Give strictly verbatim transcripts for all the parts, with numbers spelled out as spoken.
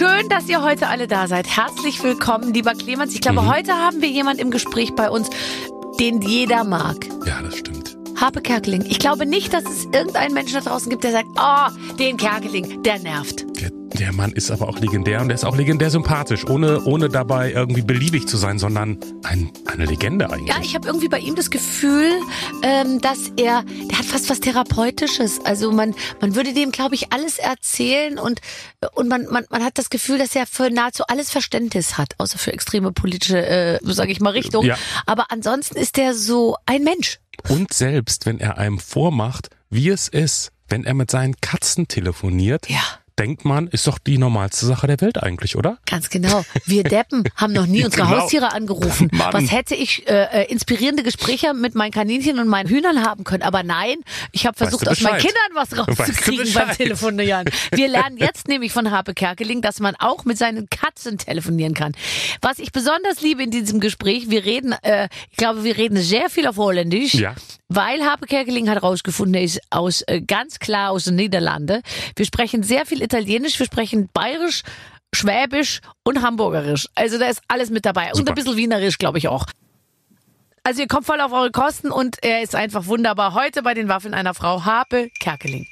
Schön, dass ihr heute alle da seid. Herzlich willkommen, lieber Clemens. Ich glaube, mhm. heute haben wir jemand im Gespräch bei uns, den jeder mag. Ja, das stimmt. Harpe Kerkeling. Ich glaube nicht, dass es irgendeinen Menschen da draußen gibt, der sagt, oh, den Kerkeling, der nervt. Der, der Mann ist aber auch legendär und der ist auch legendär sympathisch, ohne, ohne dabei irgendwie beliebig zu sein, sondern ein, eine Legende eigentlich. Ja, ich habe irgendwie bei ihm das Gefühl, ähm, dass er, der hat fast was Therapeutisches. Also man, man würde dem, glaube ich, alles erzählen und, und man, man, man hat das Gefühl, dass er für nahezu alles Verständnis hat, außer für extreme politische, äh, sage ich mal, Richtungen. Ja. Aber ansonsten ist der so ein Mensch. Und selbst wenn er einem vormacht, wie es ist, wenn er mit seinen Katzen telefoniert, ja. denkt man, ist doch die normalste Sache der Welt eigentlich, oder? Ganz genau. Wir Deppen haben noch nie unsere genau. Haustiere angerufen. Mann. Was hätte ich äh, inspirierende Gespräche mit meinen Kaninchen und meinen Hühnern haben können. Aber nein, ich habe versucht, aus meinen Kindern was rauszukriegen beim Telefonieren. Wir lernen jetzt nämlich von Harpe Kerkeling, dass man auch mit seinen Katzen telefonieren kann. Was ich besonders liebe in diesem Gespräch, wir reden, äh, ich glaube, wir reden sehr viel auf Holländisch. Ja. Weil Harpe Kerkeling hat rausgefunden, er ist aus, äh, ganz klar aus den Niederlanden. Wir sprechen sehr viel Italienisch, wir sprechen Bayerisch, Schwäbisch und Hamburgerisch. Also da ist alles mit dabei. Super. Und ein bisschen Wienerisch, glaube ich auch. Also ihr kommt voll auf eure Kosten und er ist einfach wunderbar. Heute bei den Waffeln einer Frau, Harpe Kerkeling.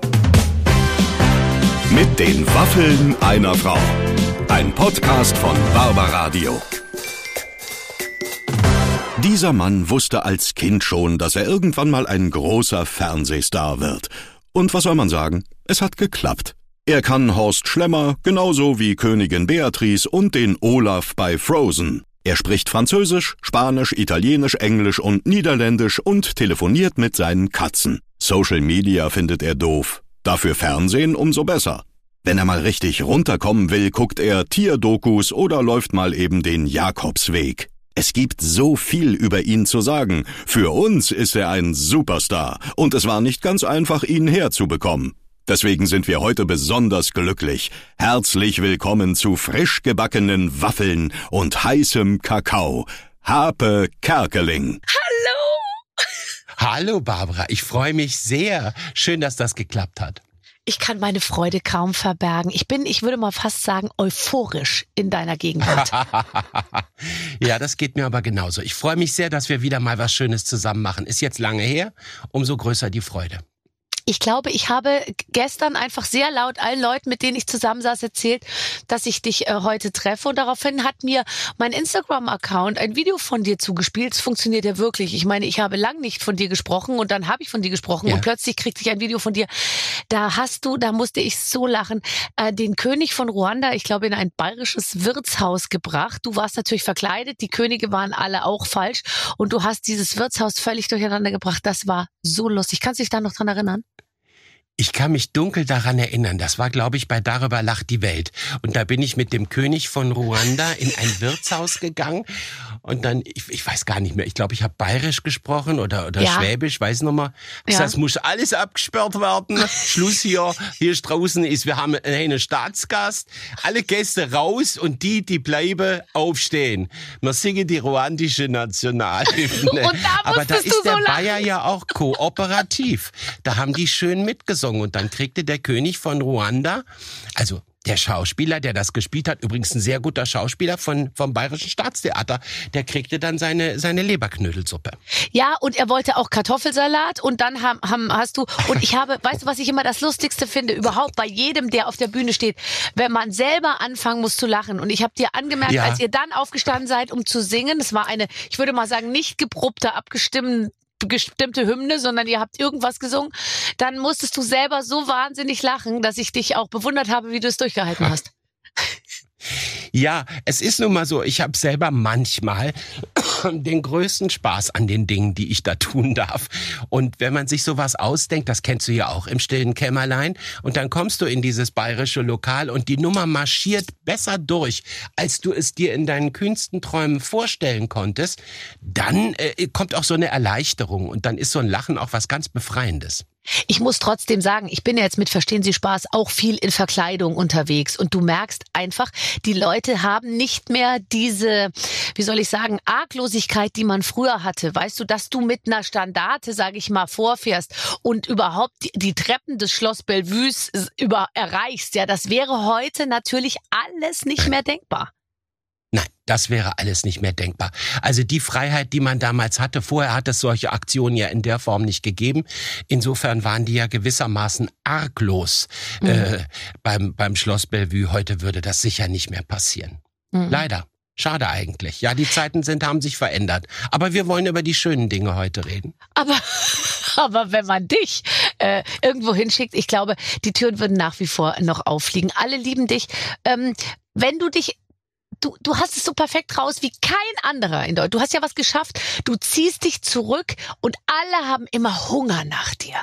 Mit den Waffeln einer Frau. Ein Podcast von Barbaradio. Dieser Mann wusste als Kind schon, dass er irgendwann mal ein großer Fernsehstar wird. Und was soll man sagen? Es hat geklappt. Er kann Horst Schlemmer genauso wie Königin Beatrice und den Olaf bei Frozen. Er spricht Französisch, Spanisch, Italienisch, Englisch und Niederländisch und telefoniert mit seinen Katzen. Social Media findet er doof. Dafür Fernsehen umso besser. Wenn er mal richtig runterkommen will, guckt er Tierdokus oder läuft mal eben den Jakobsweg. Es gibt so viel über ihn zu sagen. Für uns ist er ein Superstar und es war nicht ganz einfach, ihn herzubekommen. Deswegen sind wir heute besonders glücklich. Herzlich willkommen zu frisch gebackenen Waffeln und heißem Kakao. Harpe Kerkeling. Hallo! Hallo Barbara, ich freue mich sehr. Schön, dass das geklappt hat. Ich kann meine Freude kaum verbergen. Ich bin, ich würde mal fast sagen, euphorisch in deiner Gegenwart. Ja, das geht mir aber genauso. Ich freue mich sehr, dass wir wieder mal was Schönes zusammen machen. Ist jetzt lange her, umso größer die Freude. Ich glaube, ich habe gestern einfach sehr laut allen Leuten, mit denen ich zusammensaß, erzählt, dass ich dich äh, heute treffe. Und daraufhin hat mir mein Instagram-Account ein Video von dir zugespielt. Es funktioniert ja wirklich. Ich meine, ich habe lang nicht von dir gesprochen und dann habe ich von dir gesprochen ja. und plötzlich kriegte ich ein Video von dir. Da hast du, da musste ich so lachen, äh, den König von Ruanda, ich glaube, in ein bayerisches Wirtshaus gebracht. Du warst natürlich verkleidet, die Könige waren alle auch falsch und du hast dieses Wirtshaus völlig durcheinander gebracht. Das war so lustig. Kannst du dich da noch dran erinnern? Ich kann mich dunkel daran erinnern, das war, glaube ich, bei Darüber lacht die Welt. Und da bin ich mit dem König von Ruanda in ein Wirtshaus gegangen und dann, ich, ich weiß gar nicht mehr, ich glaube, ich habe Bayerisch gesprochen oder, oder ja. Schwäbisch, weiß noch mal. Ja. Das muss alles abgesperrt werden. Schluss hier, hier draußen ist, wir haben einen Staatsgast, alle Gäste raus und die, die bleiben, aufstehen. Wir singen die ruandische Nationalhymne. Und da Aber da ist so der lachen. Bayer ja auch kooperativ. Da haben die schön mitgesungen. Und dann kriegte der König von Ruanda, also der Schauspieler, der das gespielt hat, übrigens ein sehr guter Schauspieler von, vom Bayerischen Staatstheater, der kriegte dann seine, seine Leberknödelsuppe. Ja, und er wollte auch Kartoffelsalat und dann haben, haben, hast du, und ich habe, weißt du, was ich immer das Lustigste finde, überhaupt bei jedem, der auf der Bühne steht, wenn man selber anfangen muss zu lachen. Und ich habe dir angemerkt, ja. als ihr dann aufgestanden seid, um zu singen, das war eine, ich würde mal sagen, nicht geprobte, abgestimmte gestimmte Hymne, sondern ihr habt irgendwas gesungen, dann musstest du selber so wahnsinnig lachen, dass ich dich auch bewundert habe, wie du es durchgehalten hast. Ja, es ist nun mal so, ich habe selber manchmal den größten Spaß an den Dingen, die ich da tun darf. Und wenn man sich sowas ausdenkt, das kennst du ja auch im stillen Kämmerlein, und dann kommst du in dieses bayerische Lokal und die Nummer marschiert besser durch, als du es dir in deinen kühnsten Träumen vorstellen konntest, dann äh, kommt auch so eine Erleichterung und dann ist so ein Lachen auch was ganz Befreiendes. Ich muss trotzdem sagen, ich bin ja jetzt mit Verstehen Sie Spaß auch viel in Verkleidung unterwegs und du merkst einfach, die Leute haben nicht mehr diese, wie soll ich sagen, Arglosigkeit, die man früher hatte. Weißt du, dass du mit einer Standarte, sage ich mal, vorfährst und überhaupt die, die Treppen des Schloss Bellevues über erreichst, ja, das wäre heute natürlich alles nicht mehr denkbar. Nein, das wäre alles nicht mehr denkbar. Also die Freiheit, die man damals hatte, vorher hat es solche Aktionen ja in der Form nicht gegeben. Insofern waren die ja gewissermaßen arglos mhm. äh, beim, beim Schloss Bellevue. Heute würde das sicher nicht mehr passieren. Mhm. Leider. Schade eigentlich. Ja, die Zeiten sind, haben sich verändert. Aber wir wollen über die schönen Dinge heute reden. Aber, aber wenn man dich äh, irgendwo hinschickt, ich glaube, die Türen würden nach wie vor noch auffliegen. Alle lieben dich. Ähm, wenn du dich Du, du hast es so perfekt raus wie kein anderer in Deutschland. Du hast ja was geschafft. Du ziehst dich zurück und alle haben immer Hunger nach dir.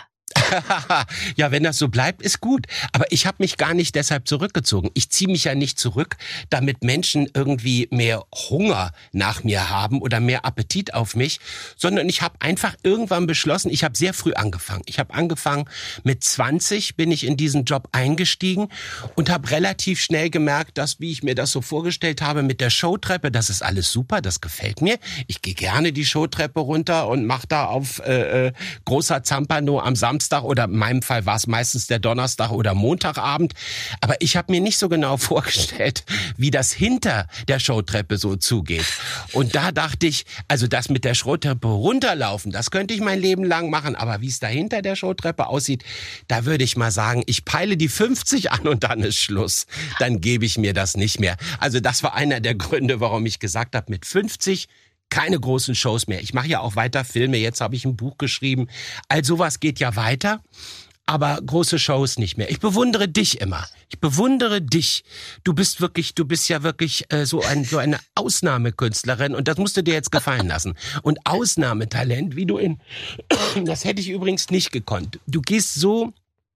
Ja, wenn das so bleibt, ist gut. Aber ich habe mich gar nicht deshalb zurückgezogen. Ich ziehe mich ja nicht zurück, damit Menschen irgendwie mehr Hunger nach mir haben oder mehr Appetit auf mich, sondern ich habe einfach irgendwann beschlossen, ich habe sehr früh angefangen. Ich habe angefangen mit zwanzig, bin ich in diesen Job eingestiegen und habe relativ schnell gemerkt, dass, wie ich mir das so vorgestellt habe, mit der Showtreppe, das ist alles super, das gefällt mir. Ich gehe gerne die Showtreppe runter und mache da auf äh, äh, großer Zampano am Samstag oder in meinem Fall war es meistens der Donnerstag oder Montagabend. Aber ich habe mir nicht so genau vorgestellt, wie das hinter der Showtreppe so zugeht. Und da dachte ich, also das mit der Showtreppe runterlaufen, das könnte ich mein Leben lang machen. Aber wie es da hinter der Showtreppe aussieht, da würde ich mal sagen, ich peile die fünfzig an und dann ist Schluss. Dann gebe ich mir das nicht mehr. Also das war einer der Gründe, warum ich gesagt habe, mit fünfzig keine großen Shows mehr. Ich mache ja auch weiter Filme. Jetzt habe ich ein Buch geschrieben. All sowas geht ja weiter, aber große Shows nicht mehr. Ich bewundere dich immer. Ich bewundere dich. Du bist wirklich, du bist ja wirklich äh, so, ein, so eine Ausnahmekünstlerin und das musst du dir jetzt gefallen lassen. Und Ausnahmetalent, wie du in, das hätte ich übrigens nicht gekonnt. Du gehst so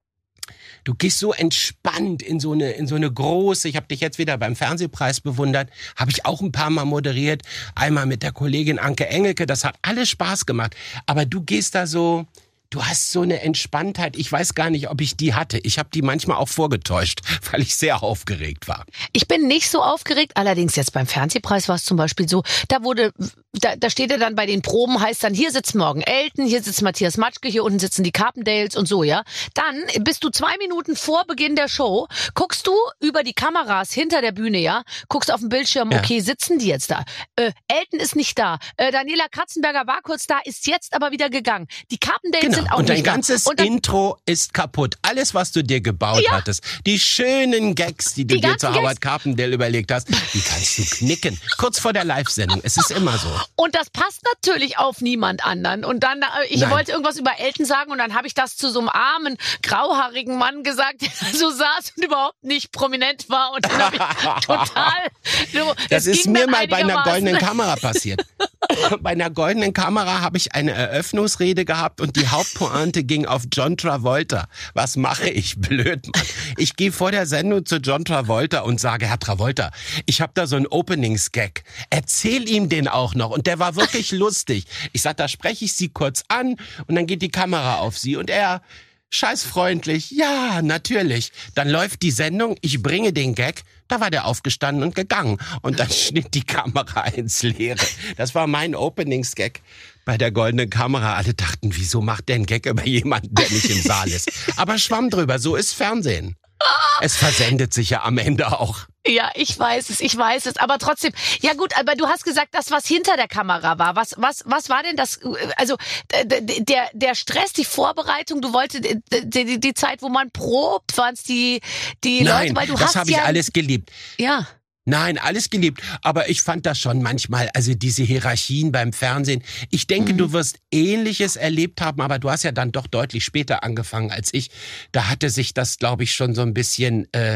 Du gehst so entspannt in so eine in so eine große, ich habe dich jetzt wieder beim Fernsehpreis bewundert, habe ich auch ein paar Mal moderiert, einmal mit der Kollegin Anke Engelke, das hat alles Spaß gemacht, aber du gehst da so, du hast so eine Entspanntheit, ich weiß gar nicht, ob ich die hatte. Ich habe die manchmal auch vorgetäuscht, weil ich sehr aufgeregt war. Ich bin nicht so aufgeregt, allerdings jetzt beim Fernsehpreis war es zum Beispiel so, da wurde, da, da steht er dann bei den Proben, heißt dann, hier sitzt morgen Elton, hier sitzt Matthias Matschke, hier unten sitzen die Carpendales und so, ja. Dann bist du zwei Minuten vor Beginn der Show, guckst du über die Kameras hinter der Bühne, ja, guckst auf den Bildschirm, ja. Okay, sitzen die jetzt da? Äh, Elton ist nicht da, äh, Daniela Katzenberger war kurz da, ist jetzt aber wieder gegangen. Die Carpendales genau. sind auch und dein nicht ganzes da. Und dann, Intro ist kaputt. Alles, was du dir gebaut ja. hattest, die schönen Gags, die du die dir zu Howard Carpendale überlegt hast, die kannst du knicken. Kurz vor der Live-Sendung. Es ist immer so. Und das passt natürlich auf niemand anderen. Und dann, ich Nein. wollte irgendwas über Elton sagen und dann habe ich das zu so einem armen, grauhaarigen Mann gesagt, der so saß und überhaupt nicht prominent war. Und dann habe ich total... So, das ist mir mal bei einer goldenen Kamera passiert. Bei einer goldenen Kamera habe ich eine Eröffnungsrede gehabt und die Hauptpointe ging auf John Travolta. Was mache ich? Blöd, Mann. Ich gehe vor der Sendung zu John Travolta und sage, Herr Travolta, ich habe da so einen Openings-Gag. Erzähl ihm den auch noch. Und der war wirklich lustig. Ich sag, da spreche ich Sie kurz an und dann geht die Kamera auf Sie. Und er... scheißfreundlich, ja, natürlich. Dann läuft die Sendung, ich bringe den Gag, da war der aufgestanden und gegangen. Und dann schnitt die Kamera ins Leere. Das war mein Openings-Gag bei der goldenen Kamera. Alle dachten, wieso macht der einen Gag über jemanden, der nicht im Saal ist? Aber schwamm drüber, so ist Fernsehen. Es versendet sich ja am Ende auch. Ja, ich weiß es, ich weiß es, aber trotzdem, ja gut, aber du hast gesagt, das, was hinter der Kamera war, was, was, was war denn das, also, der, der Stress, die Vorbereitung, du wolltest, die, die, die Zeit, wo man probt, waren es die, die Nein, Leute, weil du das hast habe ich ja, alles geliebt. Ja. Nein, alles geliebt. Aber ich fand das schon manchmal, also diese Hierarchien beim Fernsehen. Ich denke, mhm. du wirst Ähnliches erlebt haben, aber du hast ja dann doch deutlich später angefangen als ich. Da hatte sich das, glaube ich, schon so ein bisschen äh,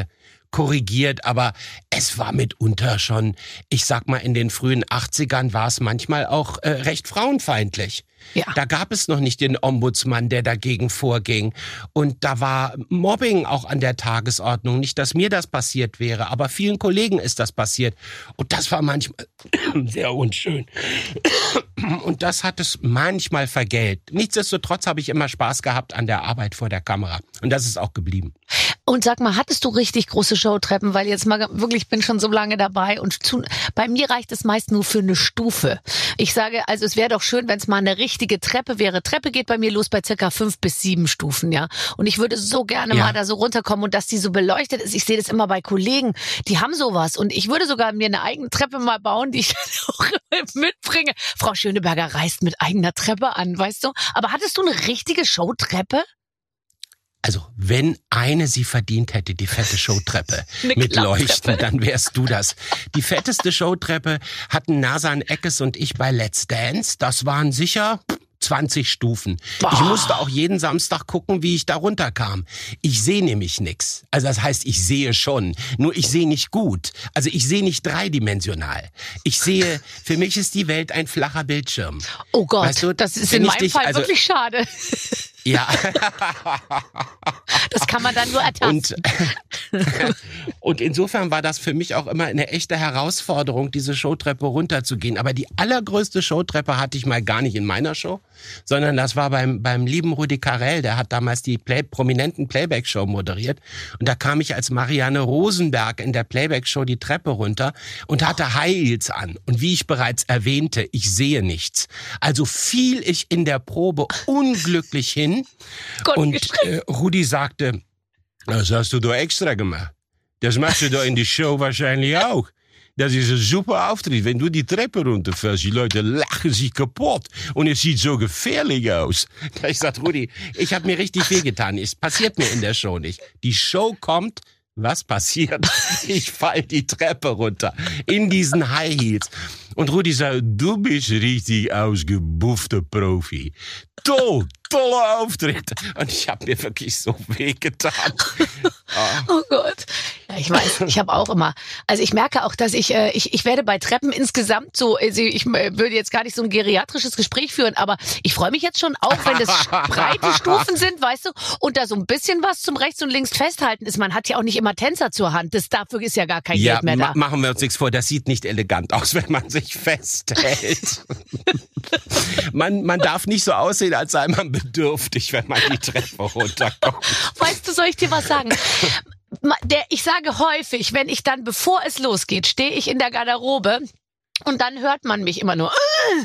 korrigiert, aber es war mitunter schon, ich sag mal, in den frühen achtzigern war es manchmal auch äh, recht frauenfeindlich. Ja. Da gab es noch nicht den Ombudsmann, der dagegen vorging. Und da war Mobbing auch an der Tagesordnung. Nicht, dass mir das passiert wäre, aber vielen Kollegen ist das passiert. Und das war manchmal sehr unschön. Und das hat es manchmal vergällt. Nichtsdestotrotz habe ich immer Spaß gehabt an der Arbeit vor der Kamera. Und das ist auch geblieben. Und sag mal, hattest du richtig große Showtreppen? Weil jetzt mal wirklich, ich bin schon so lange dabei und zu, bei mir reicht es meist nur für eine Stufe. Ich sage, also es wäre doch schön, wenn es mal eine richtige Treppe wäre. Treppe geht bei mir los bei circa fünf bis sieben Stufen, ja. Und ich würde so gerne Ja. mal da so runterkommen und dass die so beleuchtet ist. Ich sehe das immer bei Kollegen, die haben sowas. Und ich würde sogar mir eine eigene Treppe mal bauen, die ich dann auch mitbringe. Frau Schöneberger reist mit eigener Treppe an, weißt du? Aber hattest du eine richtige Showtreppe? Also, wenn eine sie verdient hätte, die fette Showtreppe Eine mit Klapptreppe. Leuchten, dann wärst du das. Die fetteste Showtreppe hatten Nasan Eckes und ich bei Let's Dance. Das waren sicher zwanzig Stufen. Boah. Ich musste auch jeden Samstag gucken, wie ich da runterkam. Ich sehe nämlich nix. Also das heißt, ich sehe schon, nur ich sehe nicht gut. Also ich sehe nicht dreidimensional. Ich sehe, für mich ist die Welt ein flacher Bildschirm. Oh Gott, Weißt du, das ist wenn in ich meinem dich- Fall also- wirklich schade. Ja. Das kann man dann nur ertasten. Und, und insofern war das für mich auch immer eine echte Herausforderung, diese Showtreppe runterzugehen. Aber die allergrößte Showtreppe hatte ich mal gar nicht in meiner Show, sondern das war beim, beim lieben Rudi Carrell, der hat damals die Play, prominenten Playback-Show moderiert. Und da kam ich als Marianne Rosenberg in der Playback-Show die Treppe runter und hatte High Heels an. Und wie ich bereits erwähnte, ich sehe nichts. Also fiel ich in der Probe unglücklich hin. Gott, Und geschrieben. äh, Rudi sagte, das hast du doch extra gemacht. Das machst du doch in die Show wahrscheinlich auch. Das ist ein super Auftritt. Wenn du die Treppe runterfällst, die Leute lachen sich kaputt. Und es sieht so gefährlich aus. Ich sagte, Rudi, ich habe mir richtig wehgetan. Es passiert mir in der Show nicht. Die Show kommt, was passiert? Ich fall die Treppe runter in diesen High Heels. Und Rudi sagt, du bist richtig ausgebuffter Profi. Toll, toller Auftritt. Und ich habe mir wirklich so wehgetan. Oh Gott. Ja, ich weiß, ich habe auch immer, also ich merke auch, dass ich, äh, ich, ich werde bei Treppen insgesamt so, also ich äh, würde jetzt gar nicht so ein geriatrisches Gespräch führen, aber ich freue mich jetzt schon, auch wenn das breite Stufen sind, weißt du, und da so ein bisschen was zum Rechts und Links festhalten ist. Man hat ja auch nicht immer Tänzer zur Hand, das, dafür ist ja gar kein Ja, Geld mehr ma da. machen wir uns nichts vor, das sieht nicht elegant aus, wenn man sich festhält. man, man darf nicht so aussehen, als sei man bedürftig, wenn man die Treppe runterkommt. Weißt du, soll ich dir was sagen? Ma- Der, ich sage häufig, wenn ich dann, bevor es losgeht, stehe ich in der Garderobe und dann hört man mich immer nur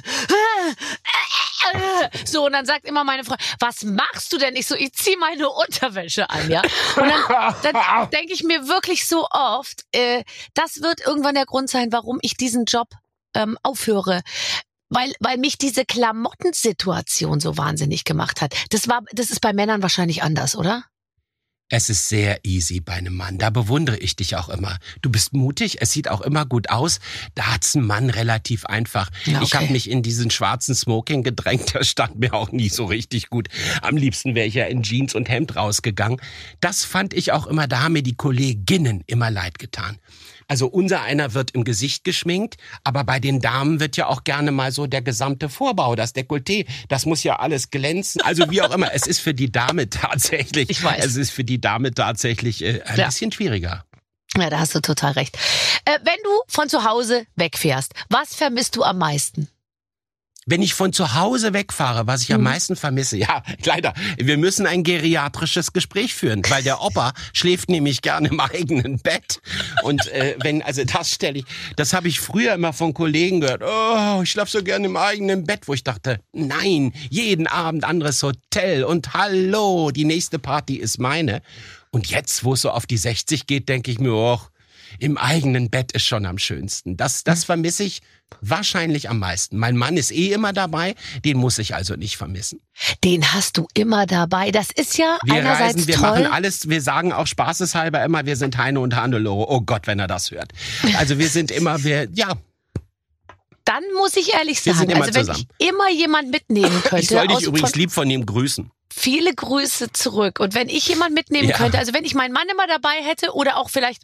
so, und dann sagt immer meine Frau, was machst du denn? Ich so, ich zieh meine Unterwäsche an, ja. Und dann, dann denke ich mir wirklich so oft, äh, das wird irgendwann der Grund sein, warum ich diesen Job ähm, aufhöre. Weil, weil mich diese Klamottensituation so wahnsinnig gemacht hat. Das war, das ist bei Männern wahrscheinlich anders, oder? Es ist sehr easy bei einem Mann. Da bewundere ich dich auch immer. Du bist mutig, es sieht auch immer gut aus. Da hat's ein Mann relativ einfach. Ja, okay. Ich habe mich in diesen schwarzen Smoking gedrängt. Das stand mir auch nie so richtig gut. Am liebsten wäre ich ja in Jeans und Hemd rausgegangen. Das fand ich auch immer, da haben mir die Kolleginnen immer leid getan. Also unser einer wird im Gesicht geschminkt, aber bei den Damen wird ja auch gerne mal so der gesamte Vorbau, das Dekolleté, das muss ja alles glänzen. Also wie auch immer, es ist für die Dame tatsächlich, Ich weiß. es ist für die Dame tatsächlich äh, ein Ja. bisschen schwieriger. Ja, da hast du total recht. Äh, wenn du von zu Hause wegfährst, was vermisst du am meisten? Wenn ich von zu Hause wegfahre, was ich am Mhm. meisten vermisse, ja, leider, wir müssen ein geriatrisches Gespräch führen, weil der Opa schläft nämlich gerne im eigenen Bett. Und äh, wenn, also das stelle ich, das habe ich früher immer von Kollegen gehört, oh, ich schlafe so gerne im eigenen Bett, wo ich dachte, nein, jeden Abend anderes Hotel und hallo, die nächste Party ist meine. Und jetzt, wo es so auf die sechzig geht, denke ich mir, oh, im eigenen Bett ist schon am schönsten. Das, das vermisse ich wahrscheinlich am meisten. Mein Mann ist eh immer dabei, den muss ich also nicht vermissen. Den hast du immer dabei. Das ist ja Wir einerseits reisen, wir toll. machen alles, wir sagen auch spaßeshalber immer, wir sind Heine und Hannelore. Oh Gott, wenn er das hört. Also wir sind immer, wir, ja, Dann muss ich ehrlich Wir sind sagen, immer also wenn zusammen. ich immer jemand mitnehmen könnte, ich soll dich aus- übrigens von, lieb von ihm grüßen. viele Grüße zurück. Und wenn ich jemand mitnehmen Ja. könnte, also wenn ich meinen Mann immer dabei hätte oder auch vielleicht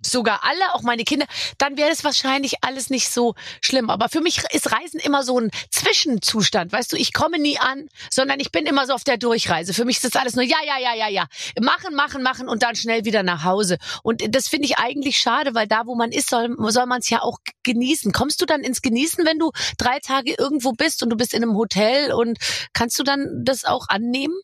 sogar alle, auch meine Kinder, dann wäre es wahrscheinlich alles nicht so schlimm. Aber für mich ist Reisen immer so ein Zwischenzustand. Weißt du, ich komme nie an, sondern ich bin immer so auf der Durchreise. Für mich ist das alles nur ja, ja, ja, ja, ja. Machen, machen, machen und dann schnell wieder nach Hause. Und das finde ich eigentlich schade, weil da, wo man ist, soll, soll man es ja auch genießen. Kommst du dann ins Genießen, wenn du drei Tage irgendwo bist und du bist in einem Hotel und kannst du dann das auch annehmen?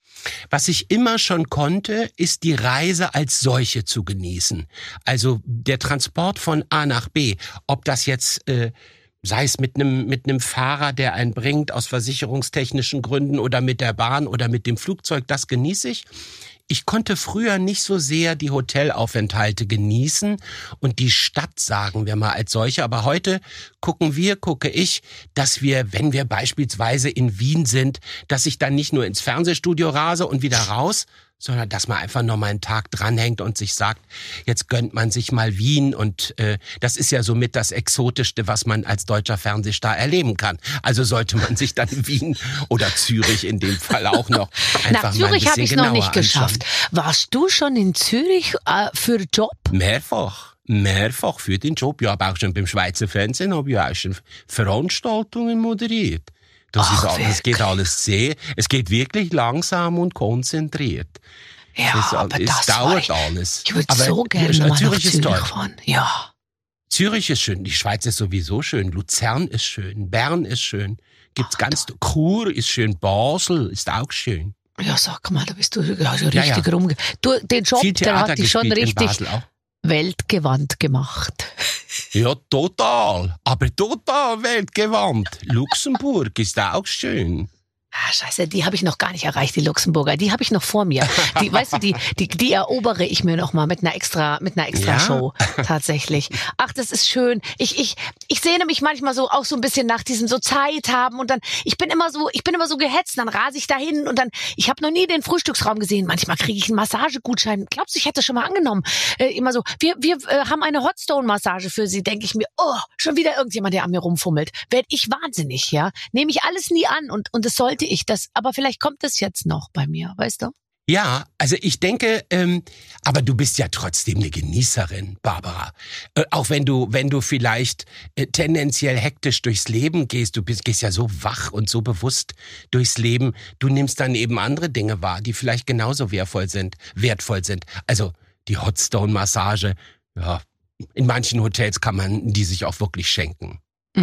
Was ich immer schon konnte, ist die Reise als solche zu genießen. Also der Transport von A nach B, ob das jetzt äh, sei es mit einem mit einem Fahrer, der einen bringt aus versicherungstechnischen Gründen oder mit der Bahn oder mit dem Flugzeug, das genieße ich. Ich konnte früher nicht so sehr die Hotelaufenthalte genießen und die Stadt, sagen wir mal, als solche. Aber heute gucken wir, gucke ich, dass wir, wenn wir beispielsweise in Wien sind, dass ich dann nicht nur ins Fernsehstudio rase und wieder raus, sondern dass man einfach noch mal einen Tag dranhängt und sich sagt, jetzt gönnt man sich mal Wien. Und äh, das ist ja somit das Exotischste, was man als deutscher Fernsehstar erleben kann. Also sollte man sich dann Wien oder Zürich in dem Fall auch noch einfach Nach mal ein Zürich habe bisschen ich genauer noch nicht anschauen. geschafft. Warst du schon in Zürich äh, für den Job? Mehrfach. Mehrfach für den Job. Ja, aber auch schon beim Schweizer Fernsehen habe ich auch schon Veranstaltungen moderiert. Das Ach, ist alles, es wirklich? geht alles sehr, es geht wirklich langsam und konzentriert. Ja, es, aber es das dauert war ich, alles. Ich würde Aber so gerne Zürich mal nach ist Zürich toll. fahren. Ja. Zürich ist schön, die Schweiz ist sowieso schön, Luzern ist schön, Bern ist schön, gibt's Ach, ganz, Chur ist schön, Basel ist auch schön. Ja, sag mal, da bist du ja, so Ja, richtig ja. rumge... Du, den Job, Viel der Theater hat dich schon gespielt in richtig Basel auch. weltgewandt gemacht. Ja, total, aber total weltgewandt. Luxemburg ist auch schön. Ah, scheiße, die habe ich noch gar nicht erreicht, die Luxemburger. Die habe ich noch vor mir. Die, weißt du, die, die, die erobere ich mir noch mal mit einer extra, mit einer extra Ja? Show. Tatsächlich. Ach, das ist schön. Ich, ich, ich sehne mich manchmal so auch so ein bisschen nach diesem so Zeit haben und dann, ich bin immer so, ich bin immer so gehetzt, dann rase ich dahin und dann, ich habe noch nie den Frühstücksraum gesehen. Manchmal kriege ich einen Massagegutschein. Glaubst du, ich hätte das schon mal angenommen? Äh, immer so, wir, wir äh, haben eine Hotstone-Massage für Sie, denke ich mir, oh, schon wieder irgendjemand, der an mir rumfummelt. Werd ich wahnsinnig, ja? Nehme ich alles nie an und, und das sollte ich das, aber vielleicht kommt es jetzt noch bei mir, weißt du? Ja, also ich denke, ähm, aber du bist ja trotzdem eine Genießerin, Barbara. Äh, auch wenn du, wenn du vielleicht äh, tendenziell hektisch durchs Leben gehst, du bist, gehst ja so wach und so bewusst durchs Leben, du nimmst dann eben andere Dinge wahr, die vielleicht genauso wertvoll sind, wertvoll sind. Also die Hotstone-Massage, ja, in manchen Hotels kann man die sich auch wirklich schenken.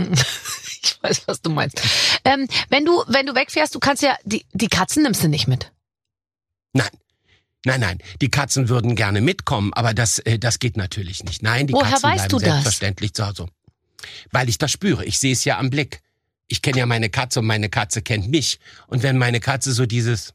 Ich weiß, was du meinst. Ähm, wenn du, wenn du wegfährst, du kannst ja, die, die Katzen nimmst du nicht mit. Nein. Nein, nein, die Katzen würden gerne mitkommen, aber das, äh, das geht natürlich nicht. Nein, die Woher Katzen weißt bleiben du das? selbstverständlich zu Hause. Weil ich das spüre. Ich sehe es ja am Blick. Ich kenne ja meine Katze und meine Katze kennt mich. Und wenn meine Katze so dieses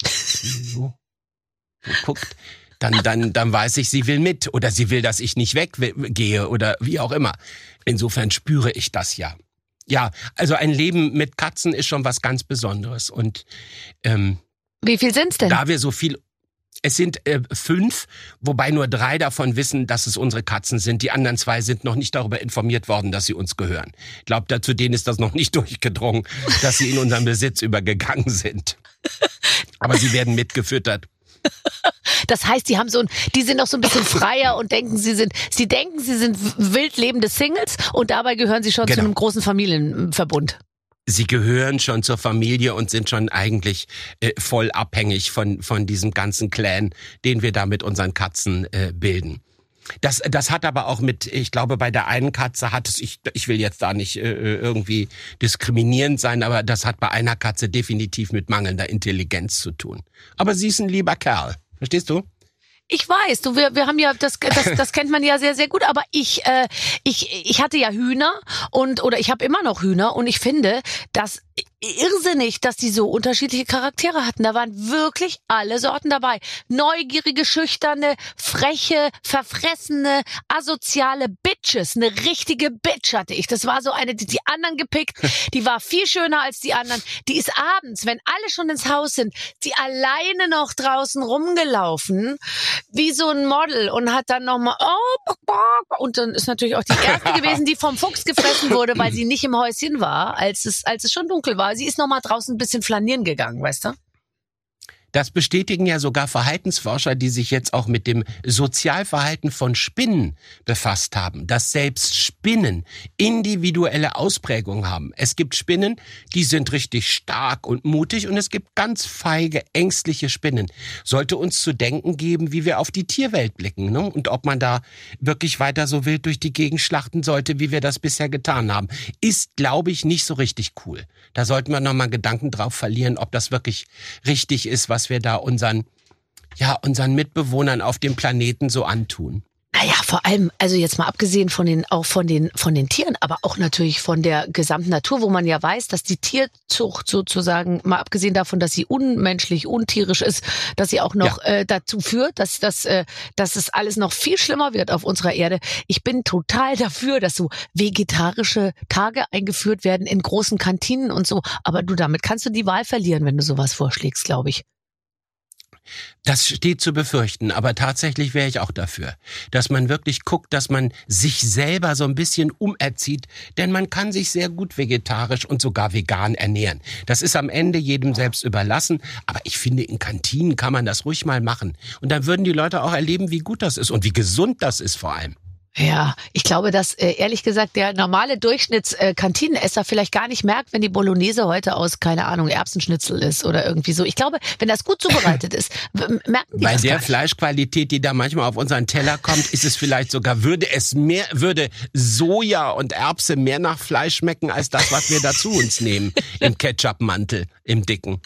so, so guckt, dann, dann, dann weiß ich, sie will mit oder sie will, dass ich nicht weggehe oder wie auch immer. Insofern spüre ich das ja. Ja, also ein Leben mit Katzen ist schon was ganz Besonderes. Und ähm, Wie viel sind's denn? da wir so viel... Es sind äh, fünf, wobei nur drei davon wissen, dass es unsere Katzen sind. Die anderen zwei sind noch nicht darüber informiert worden, dass sie uns gehören. Ich glaube, zu denen ist das noch nicht durchgedrungen, dass sie in unseren Besitz übergegangen sind. Aber sie werden mitgefüttert. Das heißt, die haben so ein, die sind noch so ein bisschen freier und denken, sie sind, sie denken, sie sind wild lebende Singles und dabei gehören sie schon Genau. zu einem großen Familienverbund. Sie gehören schon zur Familie und sind schon eigentlich äh, voll abhängig von von diesem ganzen Clan, den wir da mit unseren Katzen äh, bilden. Das das hat aber auch mit, ich glaube, bei der einen Katze hat es, ich ich will jetzt da nicht äh, irgendwie diskriminierend sein, aber das hat bei einer Katze definitiv mit mangelnder Intelligenz zu tun. Aber sie ist ein lieber Kerl, verstehst du? Ich weiß, du, wir, wir haben ja, das, das, das kennt man ja sehr, sehr gut, aber ich, äh, ich, ich hatte ja Hühner und, oder ich habe immer noch Hühner und ich finde, dass irrsinnig, dass die so unterschiedliche Charaktere hatten. Da waren wirklich alle Sorten dabei. Neugierige, schüchterne, freche, verfressene, asoziale Bitches. Eine richtige Bitch hatte ich. Das war so eine, die die anderen gepickt. Die war viel schöner als die anderen. Die ist abends, wenn alle schon ins Haus sind, die alleine noch draußen rumgelaufen, wie so ein Model und hat dann nochmal, oh, und dann ist natürlich auch die erste gewesen, die vom Fuchs gefressen wurde, weil sie nicht im Häuschen war, als es, als es schon dunkel war. Sie ist noch mal draußen ein bisschen flanieren gegangen, weißt du? Das bestätigen ja sogar Verhaltensforscher, die sich jetzt auch mit dem Sozialverhalten von Spinnen befasst haben, dass selbst Spinnen individuelle Ausprägungen haben. Es gibt Spinnen, die sind richtig stark und mutig und es gibt ganz feige, ängstliche Spinnen. Sollte uns zu denken geben, wie wir auf die Tierwelt blicken, ne? Und ob man da wirklich weiter so wild durch die Gegend schlachten sollte, wie wir das bisher getan haben. Ist, glaube ich, nicht so richtig cool. Da sollten wir nochmal Gedanken drauf verlieren, ob das wirklich richtig ist, was wir da unseren, ja, unseren Mitbewohnern auf dem Planeten so antun. Naja, vor allem, also jetzt mal abgesehen von den, auch von den, von den Tieren, aber auch natürlich von der gesamten Natur, wo man ja weiß, dass die Tierzucht sozusagen, mal abgesehen davon, dass sie unmenschlich, untierisch ist, dass sie auch noch ja. äh, dazu führt, dass, dass, äh, dass es alles noch viel schlimmer wird auf unserer Erde. Ich bin total dafür, dass so vegetarische Tage eingeführt werden in großen Kantinen und so. Aber du, damit kannst du die Wahl verlieren, wenn du sowas vorschlägst, glaube ich. Das steht zu befürchten, aber tatsächlich wäre ich auch dafür, dass man wirklich guckt, dass man sich selber so ein bisschen umerzieht, denn man kann sich sehr gut vegetarisch und sogar vegan ernähren. Das ist am Ende jedem selbst überlassen, aber ich finde, in Kantinen kann man das ruhig mal machen. Und dann würden die Leute auch erleben, wie gut das ist und wie gesund das ist vor allem. Ja, ich glaube, dass äh, ehrlich gesagt der normale Durchschnittskantinenesser äh, vielleicht gar nicht merkt, wenn die Bolognese heute aus, keine Ahnung, Erbsenschnitzel ist oder irgendwie so. Ich glaube, wenn das gut zubereitet ist, merken die Bei das der gar nicht. Fleischqualität, die da manchmal auf unseren Teller kommt, ist es vielleicht sogar, würde es mehr, würde Soja und Erbse mehr nach Fleisch schmecken, als das, was wir dazu uns nehmen. Im Ketchupmantel, im Dicken.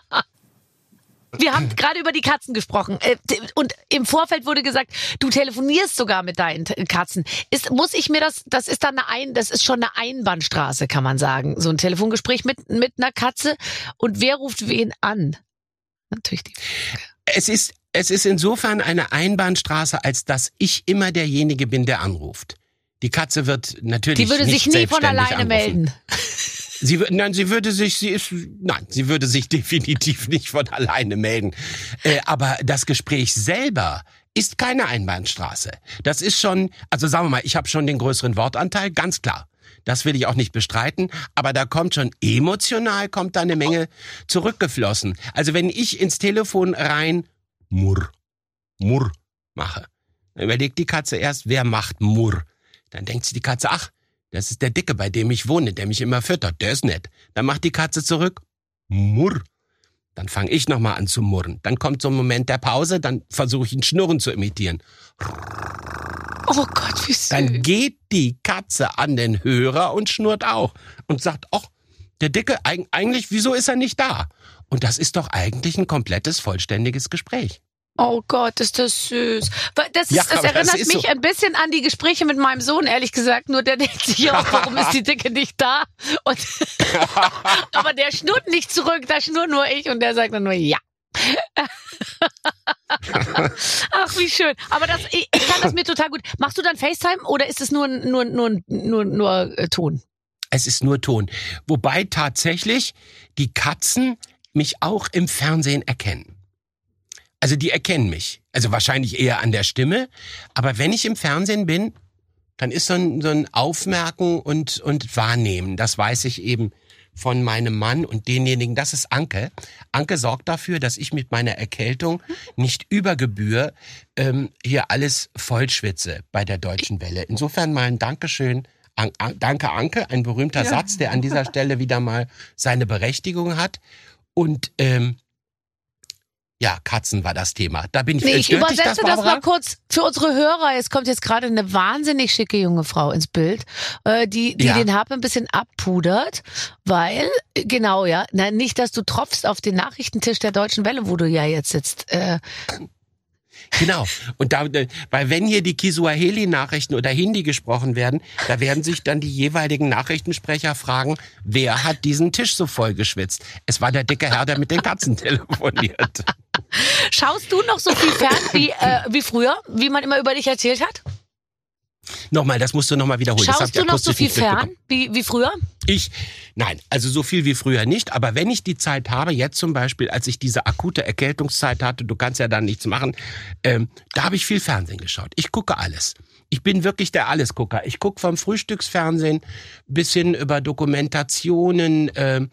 Wir haben gerade über die Katzen gesprochen und im Vorfeld wurde gesagt, du telefonierst sogar mit deinen Katzen. Ist, muss ich mir das, das ist dann eine Ein, das ist schon eine Einbahnstraße, kann man sagen. So ein Telefongespräch mit, mit einer Katze. Und wer ruft wen an? Natürlich die Frage. Es ist, es ist insofern eine Einbahnstraße, als dass ich immer derjenige bin, der anruft. Die Katze wird natürlich Die würde nicht sich nie von alleine anrufen. melden. Sie, nein, sie würde sich, sie ist, nein, sie würde sich definitiv nicht von alleine melden. Äh, aber das Gespräch selber ist keine Einbahnstraße. Das ist schon, also sagen wir mal, ich habe schon den größeren Wortanteil, ganz klar. Das will ich auch nicht bestreiten, aber da kommt schon emotional, kommt da eine Menge zurückgeflossen. Also wenn ich ins Telefon rein Murr, Murr mache, dann überlegt die Katze erst, wer macht Murr? Dann denkt sich die Katze, ach, das ist der Dicke, bei dem ich wohne, der mich immer füttert. Der ist nett. Dann macht die Katze zurück. Murr. Dann fange ich nochmal an zu murren. Dann kommt so ein Moment der Pause, dann versuche ich ein Schnurren zu imitieren. Oh Gott, wie süß. Dann geht die Katze an den Hörer und schnurrt auch. Und sagt, ach, der Dicke, eigentlich, wieso ist er nicht da? Und das ist doch eigentlich ein komplettes, vollständiges Gespräch. Oh Gott, ist das süß. Das, ist, Ja, das erinnert das ist mich so. ein bisschen an die Gespräche mit meinem Sohn, ehrlich gesagt. Nur der denkt sich auch, warum ist die Dicke nicht da? Und aber der schnurrt nicht zurück, da schnurrt nur ich und der sagt dann nur ja. Ach, wie schön. Aber das, ich, ich kann das mir total gut. Machst du dann FaceTime oder ist es nur, nur, nur, nur, nur äh, Ton? Es ist nur Ton. Wobei tatsächlich die Katzen mich auch im Fernsehen erkennen. Also die erkennen mich. Also wahrscheinlich eher an der Stimme. Aber wenn ich im Fernsehen bin, dann ist so ein, so ein Aufmerken und, und Wahrnehmen. Das weiß ich eben von meinem Mann und denjenigen. Das ist Anke. Anke sorgt dafür, dass ich mit meiner Erkältung nicht über Gebühr ähm, hier alles vollschwitze bei der Deutschen Welle. Insofern mal ein Dankeschön. An, an, danke Anke, ein berühmter ja. Satz, der an dieser Stelle wieder mal seine Berechtigung hat. Und ähm, ja, Katzen war das Thema. Da bin ich. Nee, ich übersetze das, das mal kurz für unsere Hörer. Es kommt jetzt gerade eine wahnsinnig schicke junge Frau ins Bild, äh, die, die ja. den Haare ein bisschen abpudert, weil, genau, ja, na, nicht, dass du tropfst auf den Nachrichtentisch der Deutschen Welle, wo du ja jetzt sitzt. Äh, Genau. Und da, weil wenn hier die Kiswahili-Nachrichten oder Hindi gesprochen werden, da werden sich dann die jeweiligen Nachrichtensprecher fragen, wer hat diesen Tisch so voll geschwitzt? Es war der dicke Herr, der mit den Katzen telefoniert. Schaust du noch so viel fern wie, äh, wie früher, wie man immer über dich erzählt hat? Nochmal, das musst du nochmal wiederholen. Schaust das du noch so viel fern wie, wie früher? Ich, nein, also so viel wie früher nicht. Aber wenn ich die Zeit habe, jetzt zum Beispiel, als ich diese akute Erkältungszeit hatte, du kannst ja dann nichts machen, ähm, da habe ich viel Fernsehen geschaut. Ich gucke alles. Ich bin wirklich der Allesgucker. Ich gucke vom Frühstücksfernsehen bis hin über Dokumentationen. Ähm,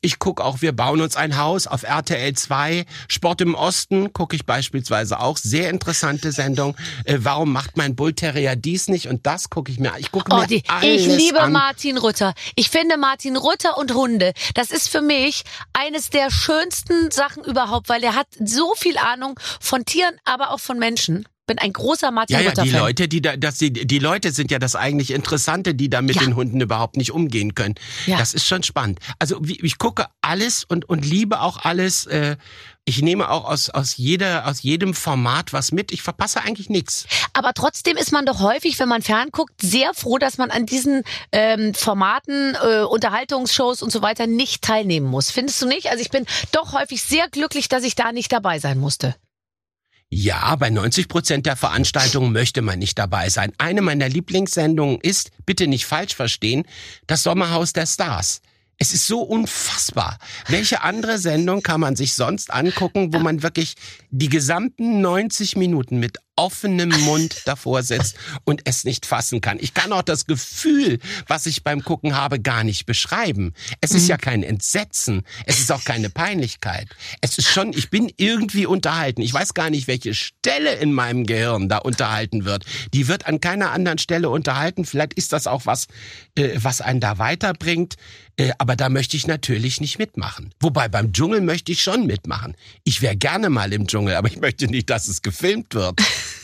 Ich gucke auch, wir bauen uns ein Haus auf R T L zwei. Sport im Osten gucke ich beispielsweise auch. Sehr interessante Sendung. Äh, warum macht mein Bullterrier dies nicht und das gucke ich mir. Ich gucke Oh, mir die, alles ich liebe an. Martin Rütter. Ich finde Martin Rütter und Hunde, das ist für mich eines der schönsten Sachen überhaupt, weil er hat so viel Ahnung von Tieren, aber auch von Menschen. Bin ein großer Martin Ja, ja, Rütter-Fan. die Leute, die da, dass die, die Leute sind ja das eigentlich Interessante, die da mit Ja. den Hunden überhaupt nicht umgehen können. Ja. Das ist schon spannend. Also wie- ich gucke alles und und liebe auch alles. Äh, ich nehme auch aus aus jeder aus jedem Format was mit. Ich verpasse eigentlich nichts. Aber trotzdem ist man doch häufig, wenn man fernguckt, sehr froh, dass man an diesen ähm, Formaten, äh, Unterhaltungsshows und so weiter nicht teilnehmen muss. Findest du nicht? Also ich bin doch häufig sehr glücklich, dass ich da nicht dabei sein musste. Ja, bei neunzig Prozent der Veranstaltungen möchte man nicht dabei sein. Eine meiner Lieblingssendungen ist, bitte nicht falsch verstehen, das Sommerhaus der Stars. Es ist so unfassbar. Welche andere Sendung kann man sich sonst angucken, wo man wirklich die gesamten neunzig Minuten mit offenem Mund davor sitzt und es nicht fassen kann? Ich kann auch das Gefühl, was ich beim Gucken habe, gar nicht beschreiben. Es ist ja kein Entsetzen. Es ist auch keine Peinlichkeit. Es ist schon, ich bin irgendwie unterhalten. Ich weiß gar nicht, welche Stelle in meinem Gehirn da unterhalten wird. Die wird an keiner anderen Stelle unterhalten. Vielleicht ist das auch was, äh, was einen da weiterbringt. Äh, aber da möchte ich natürlich nicht mitmachen. Wobei beim Dschungel möchte ich schon mitmachen. Ich wäre gerne mal im Dschungel, aber ich möchte nicht, dass es gefilmt wird.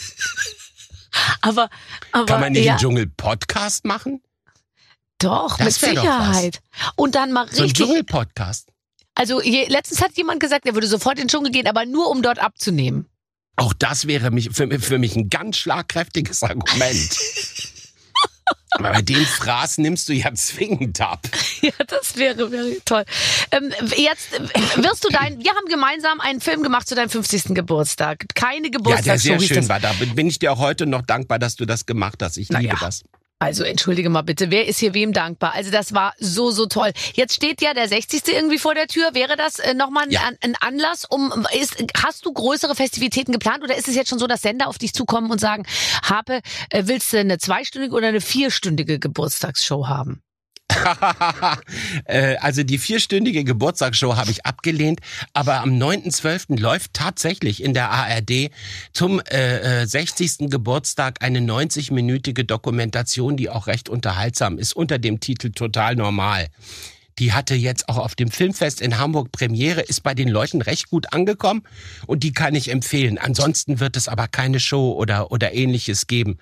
Aber, aber Kann man nicht ja, einen Dschungel-Podcast machen? doch, Das mit wär doch was. Sicherheit. Und dann mal So ein richtig. Dschungel-Podcast. Also je, letztens hat jemand gesagt, er würde sofort in den Dschungel gehen, aber nur um dort abzunehmen. Auch das wäre mich, für, für mich ein ganz schlagkräftiges Argument. Aber bei dem Fraß nimmst du ja zwingend ab. Ja, das wäre, wäre toll. Ähm, jetzt äh, wirst du dein, wir haben gemeinsam einen Film gemacht zu deinem fünfzigsten Geburtstag. Keine Ja, der Geburtstagsshow. sehr hieß schön das. war. Da bin ich dir auch heute noch dankbar, dass du das gemacht hast. Ich liebe Naja. das. Also entschuldige mal bitte, wer ist hier wem dankbar? Also das war so, so toll. Jetzt steht ja der sechzigste irgendwie vor der Tür. Wäre das äh, nochmal ein, Ja. ein, ein Anlass, um, ist, hast du größere Festivitäten geplant oder ist es jetzt schon so, dass Sender auf dich zukommen und sagen, Harpe, äh, willst du eine zweistündige oder eine vierstündige Geburtstagsshow haben? Äh, also die vierstündige Geburtstagsshow habe ich abgelehnt, aber am neunten zwölften läuft tatsächlich in der A R D zum äh, äh, sechzigsten Geburtstag eine neunzig-minütige Dokumentation, die auch recht unterhaltsam ist, unter dem Titel Total Normal. Die hatte jetzt auch auf dem Filmfest in Hamburg Premiere, ist bei den Leuten recht gut angekommen und die kann ich empfehlen. Ansonsten wird es aber keine Show oder oder ähnliches geben.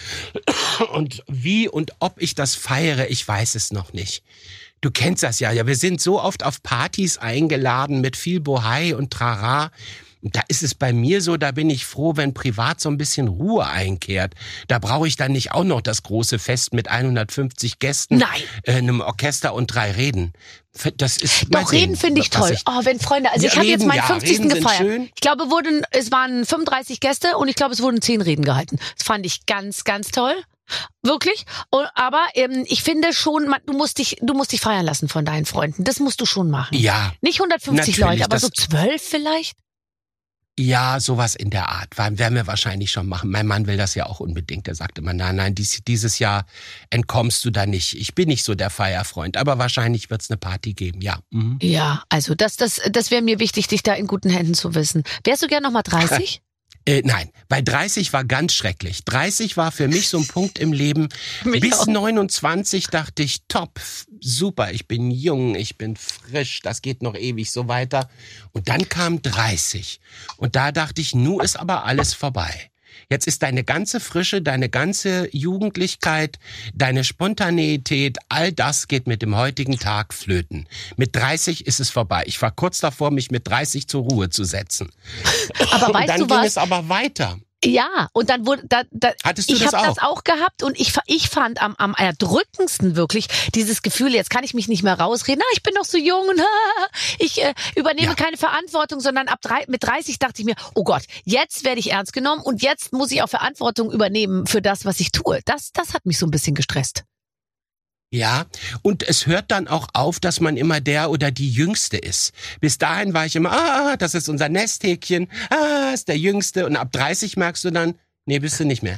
Und wie und ob ich das feiere, ich weiß es noch nicht. Du kennst das ja, ja, wir sind so oft auf Partys eingeladen mit viel Bohai und Trara. Da ist es bei mir so, da bin ich froh, wenn privat so ein bisschen Ruhe einkehrt. Da brauche ich dann nicht auch noch das große Fest mit hundertfünfzig Gästen, Nein. äh, einem Orchester und drei Reden. Das ist mal Doch, sehen, Reden finde ich was toll. Oh, wenn Freunde, also Ja, ich habe jetzt Reden, meinen ja, fünfzigsten Reden sind gefeiert. schön. Ich glaube, wurden, es waren fünfunddreißig Gäste und ich glaube, es wurden zehn Reden gehalten. Das fand ich ganz, ganz toll. Wirklich. Und, aber ähm, ich finde schon, man, du musst dich, du musst dich feiern lassen von deinen Freunden. Das musst du schon machen. Ja, Nicht hundertfünfzig natürlich, Leute, aber das- so zwölf vielleicht. ja, sowas in der Art. Werden wir wahrscheinlich schon machen. Mein Mann will das ja auch unbedingt. Er sagte immer, nein, nein, dies, dieses Jahr entkommst du da nicht. Ich bin nicht so der Feierfreund, aber wahrscheinlich wird's eine Party geben, ja. Mhm. Ja, also das, das, das wäre mir wichtig, dich da in guten Händen zu wissen. Wärst du gern noch mal dreißig? Äh, nein, weil dreißig war ganz schrecklich. dreißig war für mich so ein Punkt im Leben. Mich Bis auch. neunundzwanzig dachte ich, top, super, ich bin jung, ich bin frisch, das geht noch ewig so weiter. Und dann kam dreißig. Und da dachte ich, nu ist aber alles vorbei. Jetzt ist deine ganze Frische, deine ganze Jugendlichkeit, deine Spontaneität, all das geht mit dem heutigen Tag flöten. Mit dreißig ist es vorbei. Ich war kurz davor, mich mit dreißig zur Ruhe zu setzen. Aber Und weißt dann du ging was? es aber weiter. Ja, und dann wurde da, da Hattest du ich das habe auch? das auch gehabt und ich fa- ich fand am am erdrückendsten wirklich dieses Gefühl, jetzt kann ich mich nicht mehr rausreden. Na, ich bin noch so jung und ich äh, übernehme Ja. keine Verantwortung, sondern ab drei, mit dreißig dachte ich mir, oh Gott, jetzt werde ich ernst genommen und jetzt muss ich auch Verantwortung übernehmen für das, was ich tue. Das das hat mich so ein bisschen gestresst. Ja, und es hört dann auch auf, dass man immer der oder die Jüngste ist. Bis dahin war ich immer, ah, das ist unser Nesthäkchen, ah, ist der Jüngste. Und ab dreißig merkst du dann, nee, bist du nicht mehr.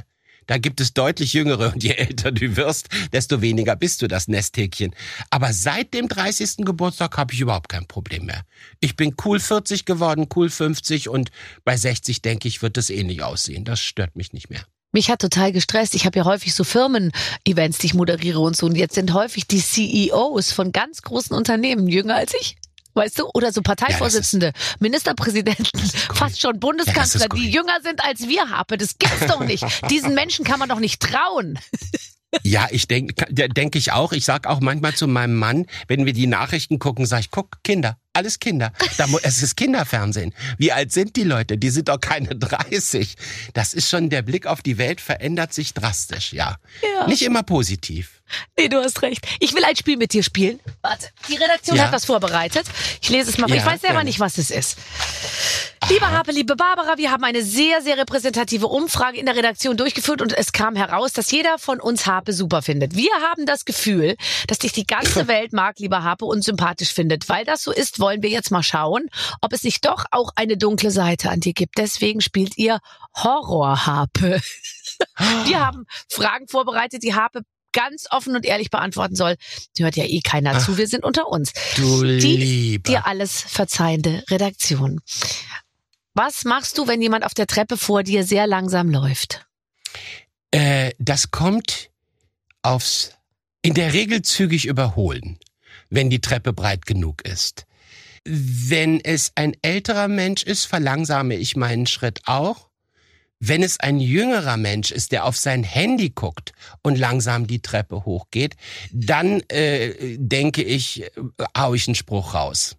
Da gibt es deutlich Jüngere und je älter du wirst, desto weniger bist du das Nesthäkchen. Aber seit dem dreißigsten Geburtstag habe ich überhaupt kein Problem mehr. Ich bin cool vierzig geworden, cool fünfzig und bei sechzig, denke ich, wird es ähnlich aussehen. Das stört mich nicht mehr. Mich hat total gestresst. Ich habe ja häufig so Firmen-Events, die ich moderiere und so. Und jetzt sind häufig die C E Os von ganz großen Unternehmen jünger als ich. Weißt du? Oder so Parteivorsitzende, ja, ist, Ministerpräsidenten, fast schon Bundeskanzler, ja, die jünger sind als wir, Harpe. Das gibt's doch nicht. Diesen Menschen kann man doch nicht trauen. Ja, ich denke denke ich auch. Ich sag auch manchmal zu meinem Mann, wenn wir die Nachrichten gucken, sag ich, guck, Kinder, alles Kinder. Da, es ist Kinderfernsehen. Wie alt sind die Leute? Die sind doch keine dreißig. Das ist schon, der Blick auf die Welt verändert sich drastisch, ja. ja. Nicht immer positiv. Nee, du hast recht. Ich will ein Spiel mit dir spielen. Warte, die Redaktion ja. hat was vorbereitet. Ich lese es mal, aber ja, ich weiß selber ja. nicht, was es ist. Aha. Liebe Harpe, liebe Barbara, wir haben eine sehr, sehr repräsentative Umfrage in der Redaktion durchgeführt und es kam heraus, dass jeder von uns Harpe super findet. Wir haben das Gefühl, dass dich die ganze Welt mag, lieber Harpe, und sympathisch findet. Weil das so ist, wollen wir jetzt mal schauen, ob es nicht doch auch eine dunkle Seite an dir gibt. Deswegen spielt ihr Horror-Harpe. Wir haben Fragen vorbereitet, die Harpe ganz offen und ehrlich beantworten soll. Sie hört ja eh keiner Ach, zu, wir sind unter uns. Du Die Lieber. dir alles verzeihende Redaktion. Was machst du, wenn jemand auf der Treppe vor dir sehr langsam läuft? Äh, das kommt aufs, in der Regel zügig überholen, wenn die Treppe breit genug ist. Wenn es ein älterer Mensch ist, verlangsame ich meinen Schritt auch. Wenn es ein jüngerer Mensch ist, der auf sein Handy guckt und langsam die Treppe hochgeht, dann äh, denke ich, äh, hau ich einen Spruch raus.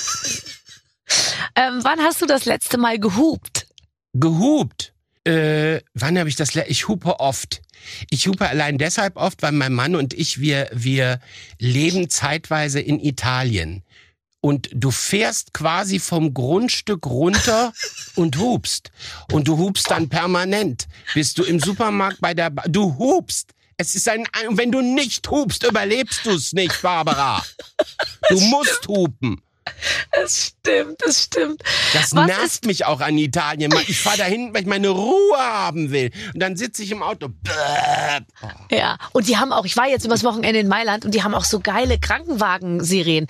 ähm, wann hast du das letzte Mal gehupt? Gehupt? Äh, wann habe ich das letzte? Ich hupe oft. Ich hupe allein deshalb oft, weil mein Mann und ich, wir, wir leben zeitweise in Italien. Und du fährst quasi vom Grundstück runter und hupst. Und du hupst dann permanent. Bist du im Supermarkt bei der... Ba- du hupst. Es ist ein... Wenn du nicht hupst, überlebst du es nicht, Barbara. Du musst hupen. Das stimmt, das stimmt. Das Was nervt ist mich auch an Italien. Ich fahre dahin, weil ich meine Ruhe haben will. Und dann sitze ich im Auto. Ja, und die haben auch, ich war jetzt übers Wochenende in Mailand und die haben auch so geile Krankenwagen-Serien.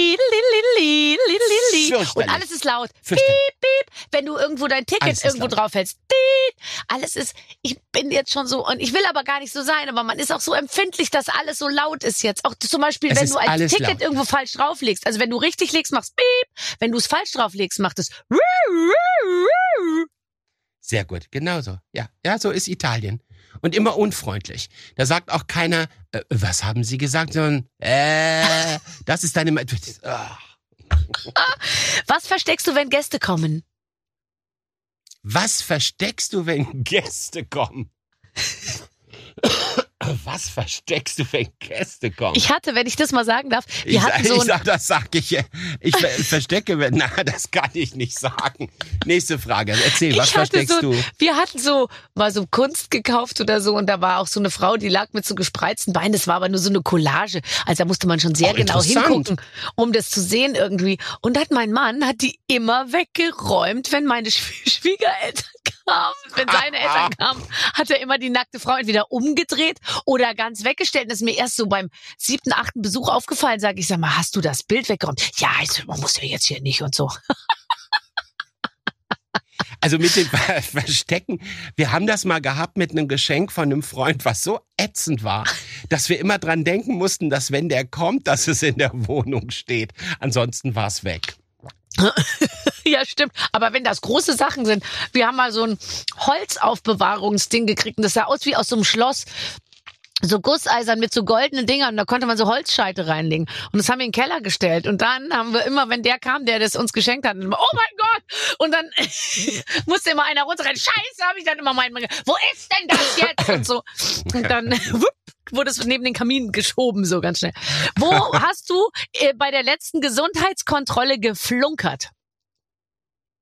Und alles ist laut. Piep, piep. Wenn du irgendwo dein Ticket irgendwo draufhältst. Alles ist, ich bin jetzt schon so, und ich will aber gar nicht so sein, aber man ist auch so empfindlich, dass alles so laut ist jetzt. Auch zum Beispiel, es wenn du ein Ticket laut. irgendwo falsch drauflegst. Also wenn du richtig legst, machst piep. Wenn du es falsch drauflegst, macht es. Sehr gut, genauso. Ja, ja, so ist Italien. Und immer unfreundlich. Da sagt auch keiner, äh, was haben Sie gesagt, sondern, äh, das ist deine... Was versteckst du, wenn Gäste kommen? Was versteckst du, wenn Gäste kommen? Was versteckst du, wenn Gäste kommen? Ich hatte, wenn ich das mal sagen darf, wir ich, hatten so ich sag, das sag ich. Ich verstecke, na, das kann ich nicht sagen. Nächste Frage. Erzähl, was versteckst so, du? Wir hatten so mal so Kunst gekauft oder so und da war auch so eine Frau, die lag mit so gespreizten Beinen. Das war aber nur so eine Collage. Also da musste man schon sehr oh, genau hingucken, um das zu sehen irgendwie. Und hat mein Mann hat die immer weggeräumt, wenn meine Schw- Schwiegereltern kamen. Wenn seine Eltern kamen, hat er immer die nackte Frau entweder umgedreht oder ganz weggestellt. Das ist mir erst so beim siebten, achten Besuch aufgefallen. Sag ich, sag mal, hast du das Bild weggeräumt? Ja, also, man muss ja jetzt hier nicht und so. Also mit dem Verstecken, wir haben das mal gehabt mit einem Geschenk von einem Freund, was so ätzend war, dass wir immer dran denken mussten, dass wenn der kommt, dass es in der Wohnung steht. Ansonsten war es weg. Ja, stimmt. Aber wenn das große Sachen sind, wir haben mal so ein Holzaufbewahrungsding gekriegt und das sah aus wie aus so einem Schloss. So gusseisern mit so goldenen Dingern und da konnte man so Holzscheite reinlegen. Und das haben wir in den Keller gestellt. Und dann haben wir immer, wenn der kam, der das uns geschenkt hat, immer, oh mein Gott! Und dann musste immer einer runterrennen. Scheiße, habe ich dann immer meinen, wo ist denn das jetzt? Und so. Und dann wupp, wurde es neben den Kamin geschoben, so ganz schnell. Wo hast du äh, bei der letzten Gesundheitskontrolle geflunkert?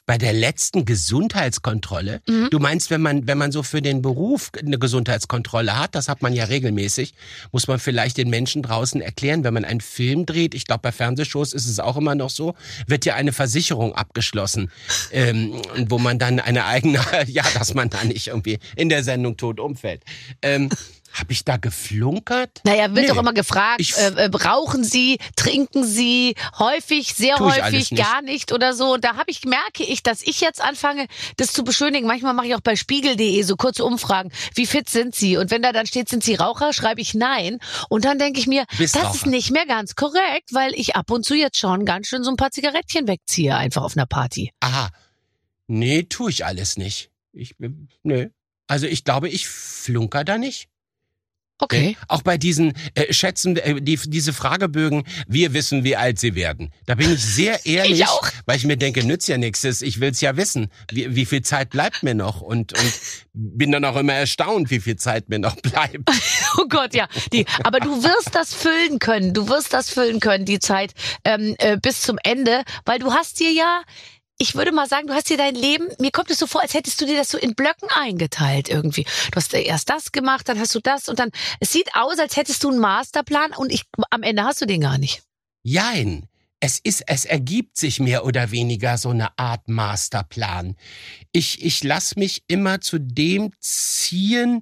bei der letzten Gesundheitskontrolle, mhm. du meinst, wenn man wenn man so für den Beruf eine Gesundheitskontrolle hat, das hat man ja regelmäßig, muss man vielleicht den Menschen draußen erklären, wenn man einen Film dreht, ich glaube bei Fernsehshows ist es auch immer noch so, wird ja eine Versicherung abgeschlossen, ähm, wo man dann eine eigene, ja, dass man da nicht irgendwie in der Sendung tot umfällt. Ähm, Habe ich da geflunkert? Naja, wird nee. doch immer gefragt, ich, äh, äh, rauchen Sie, trinken Sie, häufig, sehr häufig, nicht. gar nicht oder so. Und da habe ich, merke ich, dass ich jetzt anfange, das zu beschönigen. Manchmal mache ich auch bei spiegel punkt de so kurze Umfragen. Wie fit sind Sie? Und wenn da dann steht, sind Sie Raucher, schreibe ich nein. Und dann denke ich mir, Bist das Raucher. ist nicht mehr ganz korrekt, weil ich ab und zu jetzt schon ganz schön so ein paar Zigarettchen wegziehe, einfach auf einer Party. Aha. Nee, tue ich alles nicht. Ich, nö. Also ich glaube, ich flunker da nicht. Okay. Auch bei diesen äh, Schätzen, äh, die, diese Fragebögen, wir wissen, wie alt sie werden. Da bin ich sehr ehrlich, Ich auch. weil ich mir denke, nützt ja nichts. Ich will's ja wissen, wie, wie viel Zeit bleibt mir noch und, und bin dann auch immer erstaunt, wie viel Zeit mir noch bleibt. Oh Gott, ja. Die, aber du wirst das füllen können. Du wirst das füllen können, die Zeit ähm, äh, bis zum Ende, weil du hast dir ja, ich würde mal sagen, du hast dir dein Leben, mir kommt es so vor, als hättest du dir das so in Blöcken eingeteilt irgendwie. Du hast erst das gemacht, dann hast du das und dann, es sieht aus, als hättest du einen Masterplan und ich, am Ende hast du den gar nicht. Jein. Es ist, es ergibt sich mehr oder weniger so eine Art Masterplan. Ich, ich lasse mich immer zu dem ziehen,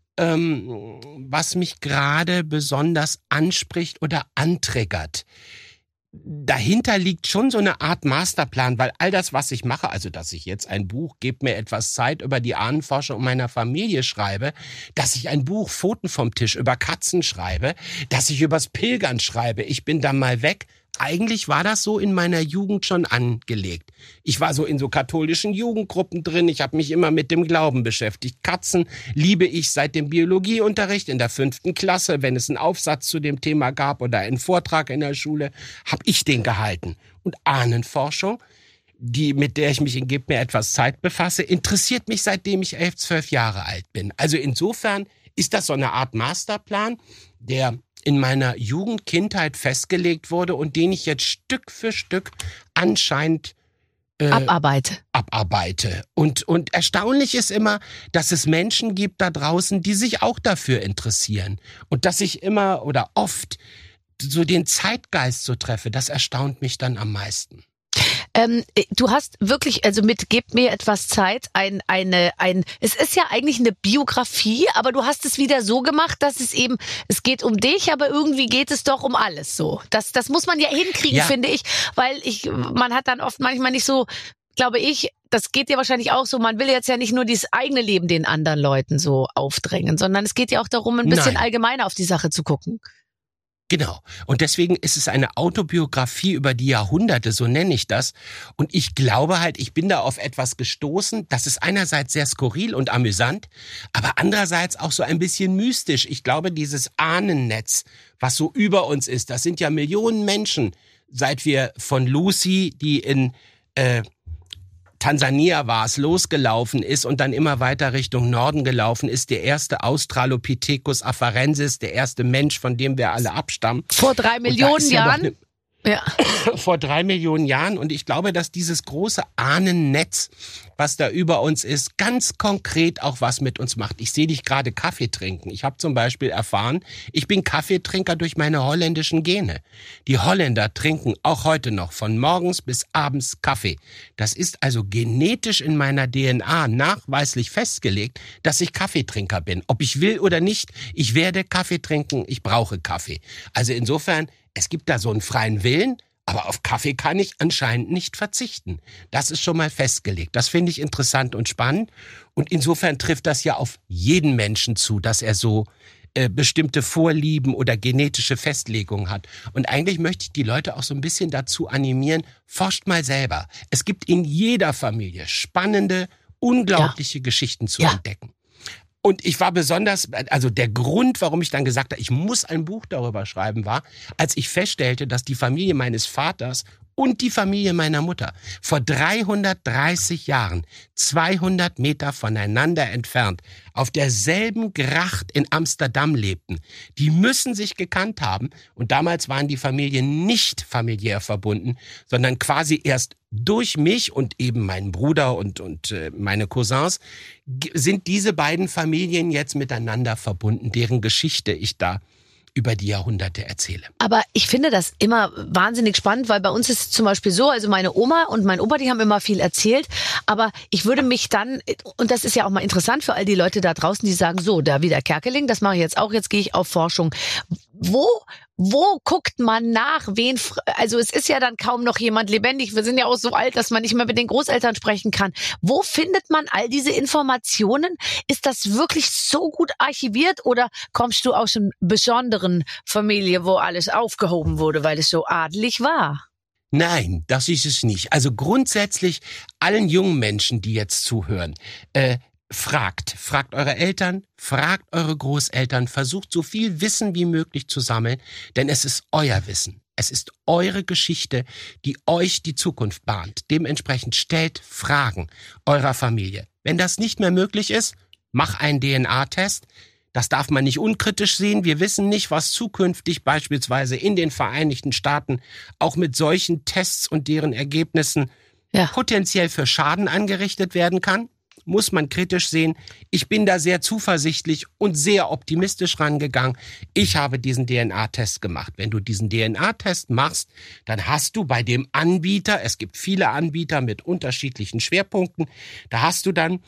ähm, was mich gerade besonders anspricht oder antriggert. Dahinter liegt schon so eine Art Masterplan, weil all das, was ich mache, also dass ich jetzt ein Buch, gebt mir etwas Zeit, über die Ahnenforschung meiner Familie schreibe, dass ich ein Buch, Pfoten vom Tisch, über Katzen schreibe, dass ich übers Pilgern schreibe, ich bin dann mal weg. Eigentlich war das so in meiner Jugend schon angelegt. Ich war so in so katholischen Jugendgruppen drin, ich habe mich immer mit dem Glauben beschäftigt. Katzen liebe ich seit dem Biologieunterricht in der fünften Klasse. Wenn es einen Aufsatz zu dem Thema gab oder einen Vortrag in der Schule, habe ich den gehalten. Und Ahnenforschung, die, mit der ich mich in Gib mir etwas Zeit befasse, interessiert mich seitdem ich elf, zwölf Jahre alt bin. Also insofern ist das so eine Art Masterplan, der in meiner Jugend, Kindheit festgelegt wurde und den ich jetzt Stück für Stück anscheinend äh, Abarbeite. abarbeite. Und, und erstaunlich ist immer, dass es Menschen gibt da draußen, die sich auch dafür interessieren. Und dass ich immer oder oft so den Zeitgeist so treffe, das erstaunt mich dann am meisten. Ähm, du hast wirklich, also mit Gib mir etwas Zeit, ein, eine, ein, es ist ja eigentlich eine Biografie, aber du hast es wieder so gemacht, dass es eben, es geht um dich, aber irgendwie geht es doch um alles so. Das, das muss man ja hinkriegen, ja. finde ich, weil ich, man hat dann oft manchmal nicht so, glaube ich, das geht dir wahrscheinlich auch so, man will jetzt ja nicht nur dieses eigene Leben den anderen Leuten so aufdrängen, sondern es geht ja auch darum, ein bisschen Nein. allgemeiner auf die Sache zu gucken. Genau. Und deswegen ist es eine Autobiografie über die Jahrhunderte, so nenne ich das. Und ich glaube halt, ich bin da auf etwas gestoßen, das ist einerseits sehr skurril und amüsant, aber andererseits auch so ein bisschen mystisch. Ich glaube, dieses Ahnennetz, was so über uns ist, das sind ja Millionen Menschen, seit wir von Lucy, die in äh, Tansania war es, losgelaufen ist und dann immer weiter Richtung Norden gelaufen ist, der erste Australopithecus afarensis, der erste Mensch, von dem wir alle abstammen. Vor drei Millionen Jahren? Ne, ja. Vor drei Millionen Jahren. Und ich glaube, dass dieses große Ahnennetz, was da über uns ist, ganz konkret auch was mit uns macht. Ich sehe dich gerade Kaffee trinken. Ich habe zum Beispiel erfahren, ich bin Kaffeetrinker durch meine holländischen Gene. Die Holländer trinken auch heute noch von morgens bis abends Kaffee. Das ist also genetisch in meiner D N A nachweislich festgelegt, dass ich Kaffeetrinker bin. Ob ich will oder nicht, ich werde Kaffee trinken, ich brauche Kaffee. Also insofern, es gibt da so einen freien Willen, aber auf Kaffee kann ich anscheinend nicht verzichten. Das ist schon mal festgelegt. Das finde ich interessant und spannend. Und insofern trifft das ja auf jeden Menschen zu, dass er so äh, bestimmte Vorlieben oder genetische Festlegungen hat. Und eigentlich möchte ich die Leute auch so ein bisschen dazu animieren, forscht mal selber. Es gibt in jeder Familie spannende, unglaubliche ja. Geschichten zu ja. entdecken. Und ich war besonders, also der Grund, warum ich dann gesagt habe, ich muss ein Buch darüber schreiben, war, als ich feststellte, dass die Familie meines Vaters und die Familie meiner Mutter vor dreihundertdreißig Jahren, zweihundert Meter voneinander entfernt, auf derselben Gracht in Amsterdam lebten. Die müssen sich gekannt haben. Und damals waren die Familien nicht familiär verbunden, sondern quasi erst durch mich und eben meinen Bruder und, und äh, meine Cousins g- sind diese beiden Familien jetzt miteinander verbunden, deren Geschichte ich da über die Jahrhunderte erzähle. Aber ich finde das immer wahnsinnig spannend, weil bei uns ist es zum Beispiel so, also meine Oma und mein Opa, die haben immer viel erzählt, aber ich würde mich dann, und das ist ja auch mal interessant für all die Leute da draußen, die sagen, so, da wieder Kerkeling, das mache ich jetzt auch, jetzt gehe ich auf Forschung. Wo, wo guckt man nach? Wen, also es ist ja dann kaum noch jemand lebendig. Wir sind ja auch so alt, dass man nicht mehr mit den Großeltern sprechen kann. Wo findet man all diese Informationen? Ist das wirklich so gut archiviert oder kommst du aus einer besonderen Familie, wo alles aufgehoben wurde, weil es so adelig war? Nein, das ist es nicht. Also grundsätzlich allen jungen Menschen, die jetzt zuhören, äh, Fragt, fragt eure Eltern, fragt eure Großeltern, versucht so viel Wissen wie möglich zu sammeln, denn es ist euer Wissen. Es ist eure Geschichte, die euch die Zukunft bahnt. Dementsprechend stellt Fragen eurer Familie. Wenn das nicht mehr möglich ist, mach einen D N A-Test. Das darf man nicht unkritisch sehen. Wir wissen nicht, was zukünftig beispielsweise in den Vereinigten Staaten auch mit solchen Tests und deren Ergebnissen ja. potenziell für Schaden angerichtet werden kann. Muss man kritisch sehen. Ich bin da sehr zuversichtlich und sehr optimistisch rangegangen. Ich habe diesen D N A-Test gemacht. Wenn du diesen D N A-Test machst, dann hast du bei dem Anbieter, es gibt viele Anbieter mit unterschiedlichen Schwerpunkten, da hast du dann,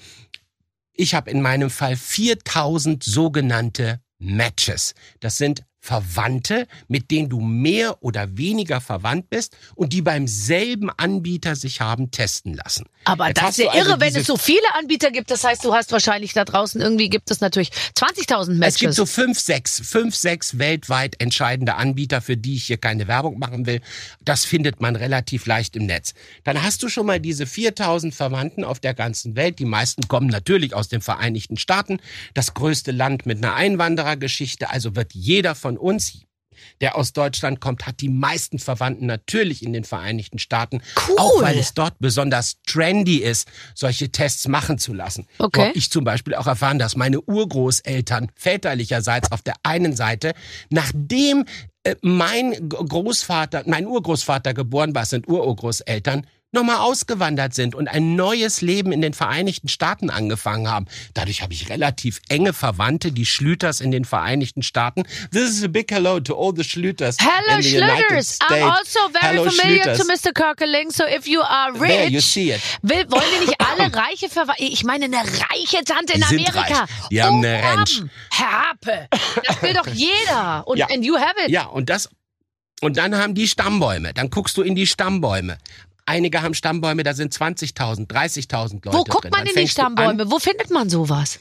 ich habe in meinem Fall viertausend sogenannte Matches. Das sind Verwandte, mit denen du mehr oder weniger verwandt bist und die beim selben Anbieter sich haben testen lassen. Aber Jetzt das hast ist ja du also irre, wenn diese- es so viele Anbieter gibt. Das heißt, du hast wahrscheinlich da draußen irgendwie gibt es natürlich zwanzigtausend Matches. Es gibt so fünf, sechs, fünf, sechs weltweit entscheidende Anbieter, für die ich hier keine Werbung machen will. Das findet man relativ leicht im Netz. Dann hast du schon mal diese viertausend Verwandten auf der ganzen Welt. Die meisten kommen natürlich aus den Vereinigten Staaten. Das größte Land mit einer Einwanderergeschichte. Also wird jeder von uns, der aus Deutschland kommt, hat die meisten Verwandten natürlich in den Vereinigten Staaten. Cool. Auch weil es dort besonders trendy ist, solche Tests machen zu lassen. Okay. So habe ich zum Beispiel auch erfahren, dass meine Urgroßeltern väterlicherseits auf der einen Seite, nachdem äh, mein G- Großvater, mein Urgroßvater geboren war, sind Ururgroßeltern, nochmal ausgewandert sind und ein neues Leben in den Vereinigten Staaten angefangen haben. Dadurch habe ich relativ enge Verwandte, die Schlüters in den Vereinigten Staaten. This is a big hello to all the Schlüters Hello, in the United Schlüters. States. I'm also very Hello, familiar Schlüters. to Mister Kerkeling. So if you are rich, There, you see it. will, wollen wir nicht alle reiche Verwandte? Ich meine, eine reiche Tante in Die sind Amerika. reich. Die haben oh, eine Ranch. Mann. Herr Hape, das will doch jeder. Und Ja. and you have it. Ja, und das, und dann haben die Stammbäume. Dann guckst du in die Stammbäume. Einige haben Stammbäume, da sind zwanzigtausend, dreißigtausend Leute Wo guckt drin. man Dann in die fängst du an Stammbäume? Wo findet man sowas?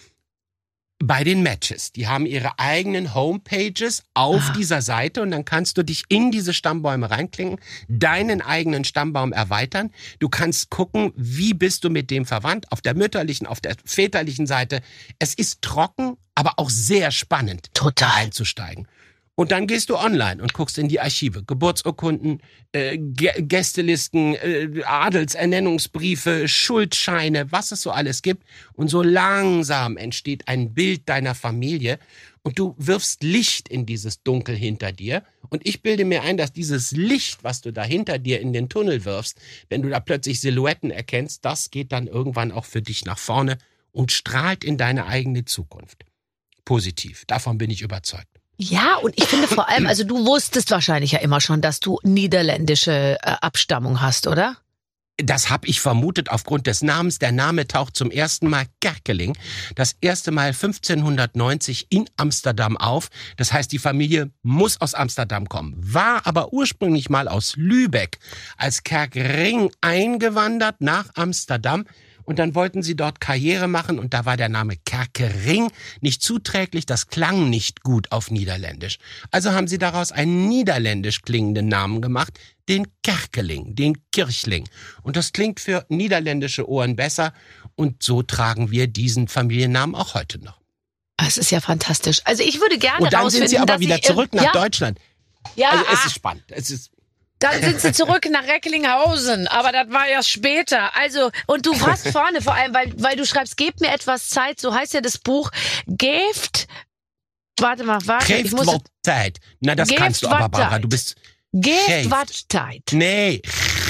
bei den Matches. Die haben ihre eigenen Homepages auf Ah. dieser Seite und dann kannst du dich in diese Stammbäume reinklinken, deinen eigenen Stammbaum erweitern. Du kannst gucken, wie bist du mit dem verwandt, auf der mütterlichen, auf der väterlichen Seite. Es ist trocken, aber auch sehr spannend, Total. da einzusteigen. Und dann gehst du online und guckst in die Archive. Geburtsurkunden, äh, G- Gästelisten, äh, Adelsernennungsbriefe, Schuldscheine, was es so alles gibt. Und so langsam entsteht ein Bild deiner Familie. Und du wirfst Licht in dieses Dunkel hinter dir. Und ich bilde mir ein, dass dieses Licht, was du da hinter dir in den Tunnel wirfst, wenn du da plötzlich Silhouetten erkennst, das geht dann irgendwann auch für dich nach vorne und strahlt in deine eigene Zukunft. Positiv. Davon bin ich überzeugt. Ja, und ich finde vor allem, also du wusstest wahrscheinlich ja immer schon, dass du niederländische äh, Abstammung hast, oder? Das habe ich vermutet aufgrund des Namens. Der Name taucht zum ersten Mal Kerkeling, das erste Mal fünfzehnhundertneunzig in Amsterdam auf. Das heißt, die Familie muss aus Amsterdam kommen, war aber ursprünglich mal aus Lübeck als Kerkring eingewandert nach Amsterdam. Und dann wollten sie dort Karriere machen und da war der Name Kerkering nicht zuträglich, das klang nicht gut auf Niederländisch. Also haben sie daraus einen niederländisch klingenden Namen gemacht, den Kerkeling, den Kirchling. Und das klingt für niederländische Ohren besser und so tragen wir diesen Familiennamen auch heute noch. Es ist ja fantastisch. Also ich würde gerne Und dann rausfinden, sind sie aber dass wieder ich, zurück nach ja, Deutschland. Ja, Also es ah, ist spannend. Es ist dann sind sie zurück nach Recklinghausen, aber das war ja später. Also, und du hast vorne vor allem, weil, weil du schreibst, gebt mir etwas Zeit, so heißt ja das Buch, geeft, warte mal, warte, ich Geeft muss, wat Zeit. Na, das Geeft kannst du aber, wat Barbara. Zeit. Du bist... geeft Geeft. wat Zeit. Nee.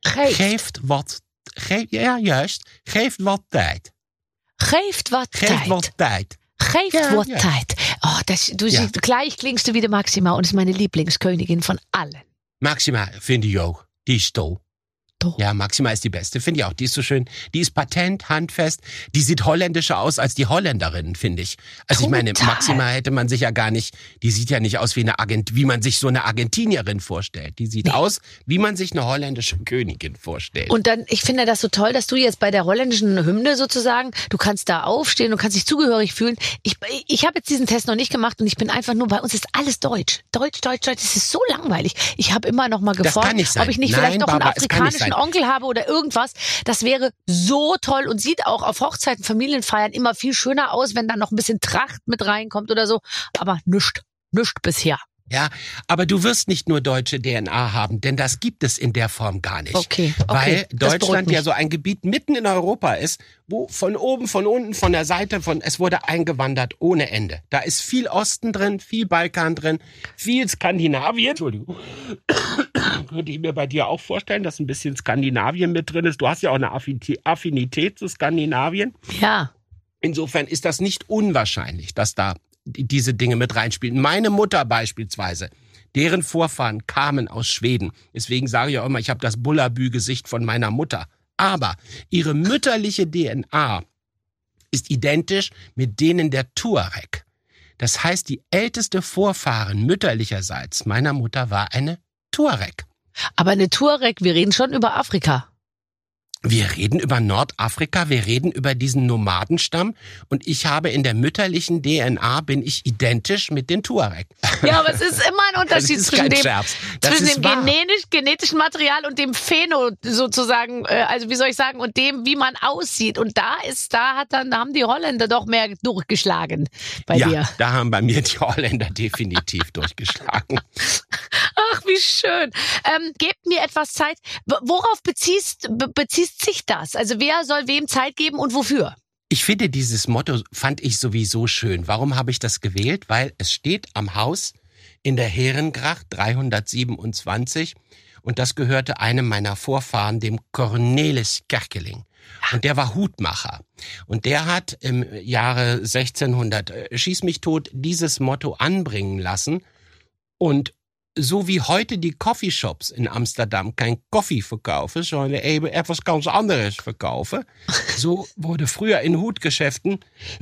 Geeft. Geeft wat... Geef, ja, juist. Geeft wat tijd. Geeft wat Geeft tijd. wat tijd. Geeft Ja, wat ja. tijd. Oh, das, du Ja. siehst, gleich klingst du wie die Maxima und ist meine Lieblingskönigin von allen. Maxima finde ich auch. Die ist toll. Toll. Ja, Maxima ist die Beste, finde ich auch. Die ist so schön. Die ist patent, handfest. Die sieht holländischer aus als die Holländerinnen, finde ich. Also ich meine, Total. Maxima hätte man sich ja gar nicht, die sieht ja nicht aus wie eine Argent, wie man sich so eine Argentinierin vorstellt. Die sieht Nee. aus, wie man sich eine holländische Königin vorstellt. Und dann, ich finde das so toll, dass du jetzt bei der holländischen Hymne sozusagen, du kannst da aufstehen und kannst dich zugehörig fühlen. Ich, ich habe jetzt diesen Test noch nicht gemacht und ich bin einfach nur, bei uns ist alles Deutsch. Deutsch, Deutsch, Deutsch. Das ist so langweilig. Ich habe immer noch mal Das geforscht, kann nicht sein. ob ich nicht Nein, vielleicht doch einen Barbara, es kann nicht afrikanischen sein. Onkel habe oder irgendwas. Das wäre so toll und sieht auch auf Hochzeiten, Familienfeiern immer viel schöner aus, wenn da noch ein bisschen Tracht mit reinkommt oder so. Aber nischt, nischt bisher. Ja, aber du wirst nicht nur deutsche D N A haben, denn das gibt es in der Form gar nicht. Okay, okay, Weil das beruhigt Deutschland ja mich. so ein Gebiet mitten in Europa ist, wo von oben, von unten, von der Seite, von es wurde eingewandert ohne Ende. Da ist viel Osten drin, viel Balkan drin, viel Skandinavien. Entschuldigung. Könnte ich mir bei dir auch vorstellen, dass ein bisschen Skandinavien mit drin ist. Du hast ja auch eine Affinität- Affinität zu Skandinavien. Ja. Insofern ist das nicht unwahrscheinlich, dass da die- diese Dinge mit reinspielen. Meine Mutter beispielsweise, deren Vorfahren kamen aus Schweden. Deswegen sage ich auch immer, ich habe das Bullabü-Gesicht von meiner Mutter. Aber ihre mütterliche D N A ist identisch mit denen der Tuareg. Das heißt, die älteste Vorfahren mütterlicherseits meiner Mutter war eine Tuareg. Aber eine Tuareg, wir reden schon über Afrika. Wir reden über Nordafrika, wir reden über diesen Nomadenstamm und ich habe in der mütterlichen D N A bin ich identisch mit den Tuareg. Ja, aber es ist immer ein Das Unterschied ist zwischen kein dem, Scherz. Das zwischen ist dem wahr. genetisch, genetischen Material und dem Phäno sozusagen, äh, also wie soll ich sagen, und dem, wie man aussieht. Und da ist, da hat dann, da haben die Holländer doch mehr durchgeschlagen bei Ja, dir. da haben bei mir die Holländer definitiv durchgeschlagen. Ach, wie schön. Ähm, gebt mir etwas Zeit. W- Worauf beziehst, be bezieht sich das? Also wer soll wem Zeit geben und wofür? Ich finde dieses Motto, fand ich sowieso schön. Warum habe ich das gewählt? Weil es steht am Haus in der Herengracht dreihundertsiebenundzwanzig und das gehörte einem meiner Vorfahren, dem Cornelis Kerkeling. Und der war Hutmacher. Und der hat im Jahre sechzehnhundert, äh, schieß mich tot, dieses Motto anbringen lassen. Und so wie heute die Coffeeshops in Amsterdam kein Koffie verkaufen, sondern eben etwas ganz anderes verkaufen, so wurde früher in Hutgeschäften,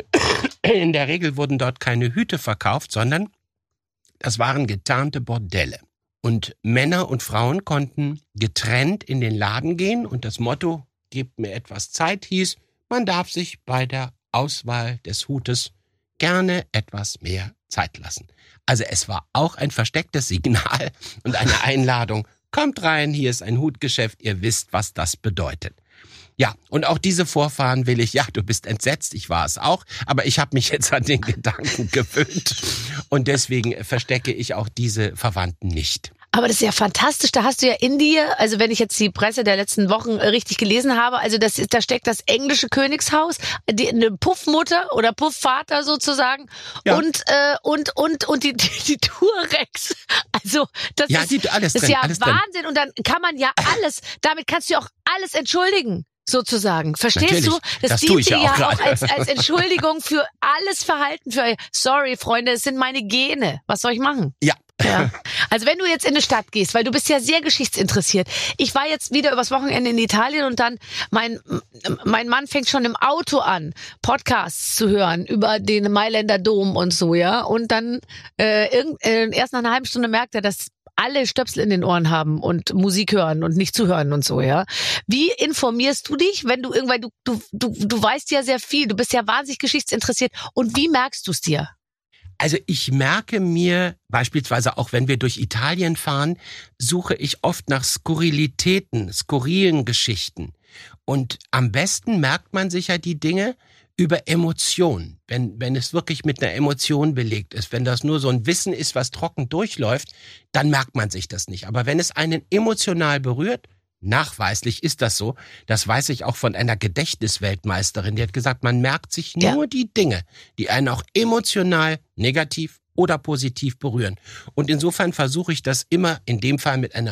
in der Regel wurden dort keine Hüte verkauft, sondern das waren getarnte Bordelle. Und Männer und Frauen konnten getrennt in den Laden gehen und das Motto, gebt mir etwas Zeit, hieß, man darf sich bei der Auswahl des Hutes gerne etwas mehr Zeit lassen. Also es war auch ein verstecktes Signal und eine Einladung. Kommt rein, hier ist ein Hutgeschäft, ihr wisst, was das bedeutet. Ja, und auch diese Vorfahren will ich, ja, du bist entsetzt, ich war es auch, aber ich habe mich jetzt an den Gedanken gewöhnt und deswegen verstecke ich auch diese Verwandten nicht. Aber das ist ja fantastisch. Da hast du ja in dir, also wenn ich jetzt die Presse der letzten Wochen äh, richtig gelesen habe, also das ist, da steckt das englische Königshaus, die, eine Puffmutter oder Puffvater sozusagen Ja. und äh, und und und die die, die Tuaregs. Also das Ja, ist, die, alles ist drin, ja alles drin. Wahnsinn und dann kann man ja alles. Damit kannst du auch alles entschuldigen. Sozusagen. Verstehst Natürlich. du? Das tue ich dient dir ja auch ja auch gerade. als, als Entschuldigung für alles Verhalten. Für sorry, Freunde, es sind meine Gene. Was soll ich machen? Ja. Ja. Also wenn du jetzt in eine Stadt gehst, weil du bist ja sehr geschichtsinteressiert. Ich war jetzt wieder übers Wochenende in Italien und dann mein mein Mann fängt schon im Auto an, Podcasts zu hören über den Mailänder Dom und so, ja. Und dann äh, irgend, äh, erst nach einer halben Stunde merkt er, dass alle Stöpsel in den Ohren haben und Musik hören und nicht zuhören und so, ja. Wie informierst du dich, wenn du irgendwann, du, du, du, du weißt ja sehr viel, du bist ja wahnsinnig geschichtsinteressiert und wie merkst du es dir? Also ich merke mir, beispielsweise auch wenn wir durch Italien fahren, suche ich oft nach Skurrilitäten, skurrilen Geschichten. Und am besten merkt man sich ja die Dinge über Emotionen. Wenn, wenn es wirklich mit einer Emotion belegt ist, wenn das nur so ein Wissen ist, was trocken durchläuft, dann merkt man sich das nicht. Aber wenn es einen emotional berührt, nachweislich ist das so, das weiß ich auch von einer Gedächtnisweltmeisterin, die hat gesagt, man merkt sich Ja. nur die Dinge, die einen auch emotional negativ oder positiv berühren. Und insofern versuche ich das immer in dem Fall mit einer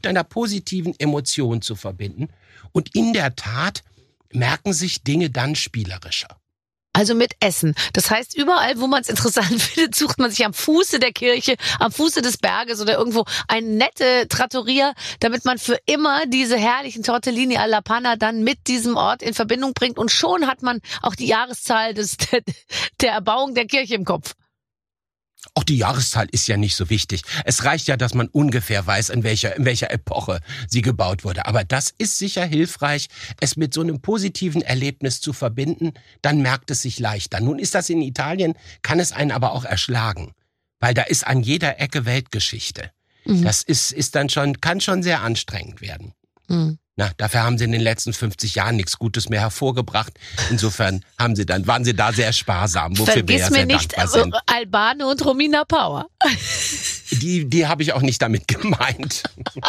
mit einer positiven Emotion zu verbinden. Und in der Tat merken sich Dinge dann spielerischer. Also mit Essen. Das heißt, überall, wo man es interessant findet, sucht man sich am Fuße der Kirche, am Fuße des Berges oder irgendwo eine nette Trattoria, damit man für immer diese herrlichen Tortellini alla Panna dann mit diesem Ort in Verbindung bringt. Und schon hat man auch die Jahreszahl des, der, der Erbauung der Kirche im Kopf. Auch die Jahreszahl ist ja nicht so wichtig. Es reicht ja, dass man ungefähr weiß, in welcher, in welcher Epoche sie gebaut wurde. Aber das ist sicher hilfreich, es mit so einem positiven Erlebnis zu verbinden. Dann merkt es sich leichter. Nun ist das in Italien, kann es einen aber auch erschlagen. Weil da ist an jeder Ecke Weltgeschichte. Mhm. Das ist, ist dann schon, kann schon sehr anstrengend werden. Mhm. Na, dafür haben sie in den letzten fünfzig Jahren nichts Gutes mehr hervorgebracht. Insofern haben sie dann, waren sie da sehr sparsam, wofür Vergiss wir ja mir sehr nicht dankbar sind. Albano und Romina Power. Die, die habe ich auch nicht damit gemeint.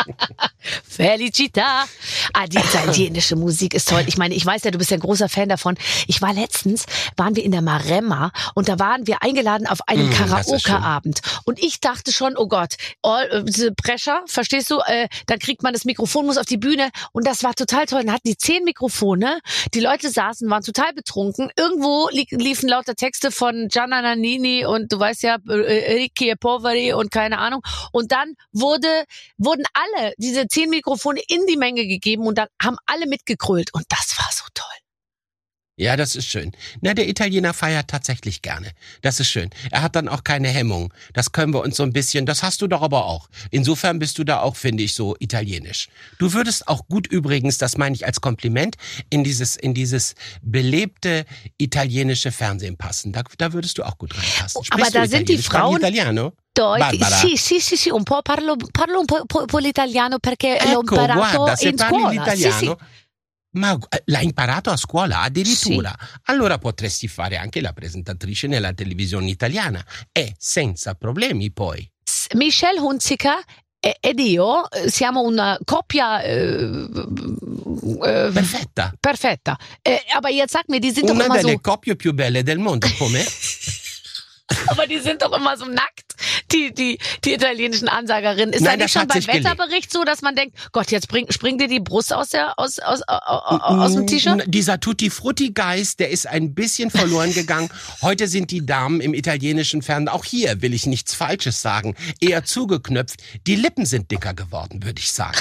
Felicita. Ah, die italienische Musik ist toll. Ich meine, ich weiß ja, du bist ja ein großer Fan davon. Ich war letztens, waren wir in der Maremma und da waren wir eingeladen auf einen mm, Karaoke-Abend. Und ich dachte schon, oh Gott, all, äh, Pressure, verstehst du? Äh, dann kriegt man das Mikrofon, muss auf die Bühne. Und das war total toll. Dann hatten die zehn Mikrofone. Die Leute saßen, waren total betrunken. Irgendwo li- liefen lauter Texte von Gianna Nannini und du weißt ja, äh, Ricchi e Poveri und keine Ahnung. Und dann wurde, wurden alle diese zehn Mikrofone in die Menge gegeben und dann haben alle mitgekrölt. Und das war so toll. Ja, das ist schön. Na, der Italiener feiert tatsächlich gerne. Das ist schön. Er hat dann auch keine Hemmung. Das können wir uns so ein bisschen, das hast du doch aber auch. Insofern bist du da auch, finde ich, so italienisch. Du würdest auch gut übrigens, das meine ich als Kompliment, in dieses, in dieses belebte italienische Fernsehen passen. Da, da würdest du auch gut reinpassen. Sprichst aber da sind die Frauen... Italiano? Deutsch, sì, sì, sì, sì, un po' parlo, parlo un po', po', po' l'italiano perché ecco, l'ho imparato guarda, se in parli scuola. l'italiano, sì, sì. Ma l'hai imparato a scuola addirittura? Sì. Allora potresti fare anche la presentatrice nella televisione italiana e senza problemi poi. Michelle Hunziker ed io siamo una coppia äh, äh, perfetta. Perfetta. Äh, aber jetzt sag mir, die sind Una doch immer delle so... coppie più belle del mondo, come? Aber die sind doch immer so nackt, die, die, die italienischen Ansagerinnen. Ist Nein, da nicht das schon hat beim sich gelegt. Wetterbericht so, dass man denkt, Gott, jetzt bring, springt dir die Brust aus der, aus, aus, aus, aus dem T-Shirt? Dieser Tutti-Frutti-Geist, der ist ein bisschen verloren gegangen. Heute sind die Damen im italienischen Fernsehen, auch hier will ich nichts Falsches sagen, eher zugeknöpft. Die Lippen sind dicker geworden, würde ich sagen.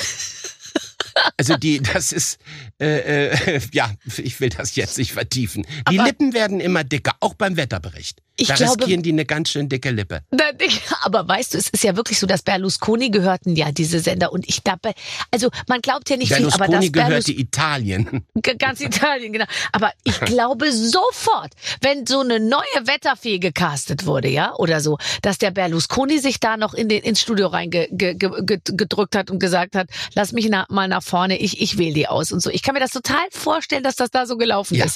Also die, das ist, äh, äh, ja, ich will das jetzt nicht vertiefen. Die aber Lippen werden immer dicker, auch beim Wetterbericht. Ich da glaube, riskieren die eine ganz schön dicke Lippe. Aber weißt du, es ist ja wirklich so, dass Berlusconi gehörten ja diese Sender und ich glaube, also man glaubt ja nicht Berlusconi viel, aber das gehörte Berlus- Italien. Ganz Italien, genau. Aber ich glaube sofort, wenn so eine neue Wetterfee gecastet wurde, ja, oder so, dass der Berlusconi sich da noch in den, ins Studio reingedrückt hat und gesagt hat, lass mich na, mal nach vorne, ich, ich wähle die aus und so. Ich kann mir das total vorstellen, dass das da so gelaufen ja. ist.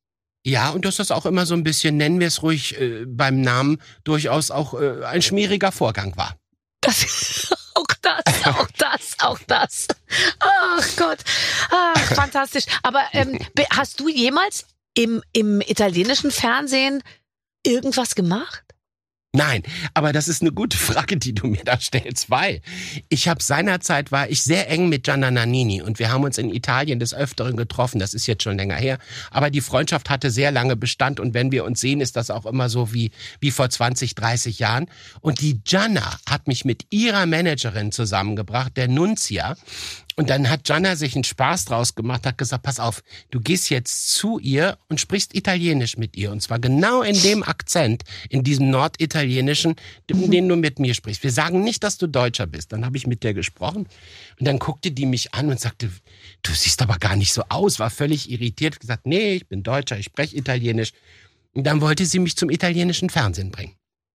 Ja, und dass das auch immer so ein bisschen, nennen wir es ruhig äh, beim Namen, durchaus auch äh, ein schmieriger Vorgang war. Das, auch das, auch das, auch das. Ach Gott, ach, fantastisch. Aber ähm, hast du jemals im, im italienischen Fernsehen irgendwas gemacht? Nein, aber das ist eine gute Frage, die du mir da stellst, weil ich habe seinerzeit, war ich sehr eng mit Gianna Nannini und wir haben uns in Italien des Öfteren getroffen, das ist jetzt schon länger her, aber die Freundschaft hatte sehr lange Bestand und wenn wir uns sehen, ist das auch immer so wie, wie vor zwanzig, dreißig Jahren und die Gianna hat mich mit ihrer Managerin zusammengebracht, der Nunzia. Und dann hat Gianna sich einen Spaß draus gemacht, hat gesagt, pass auf, du gehst jetzt zu ihr und sprichst Italienisch mit ihr. Und zwar genau in dem Akzent, in diesem Norditalienischen, in dem du mit mir sprichst. Wir sagen nicht, dass du Deutscher bist. Dann habe ich mit der gesprochen und dann guckte die mich an und sagte, du siehst aber gar nicht so aus, war völlig irritiert. Ich gesagt, nee, ich bin Deutscher, ich spreche Italienisch. Und dann wollte sie mich zum italienischen Fernsehen bringen.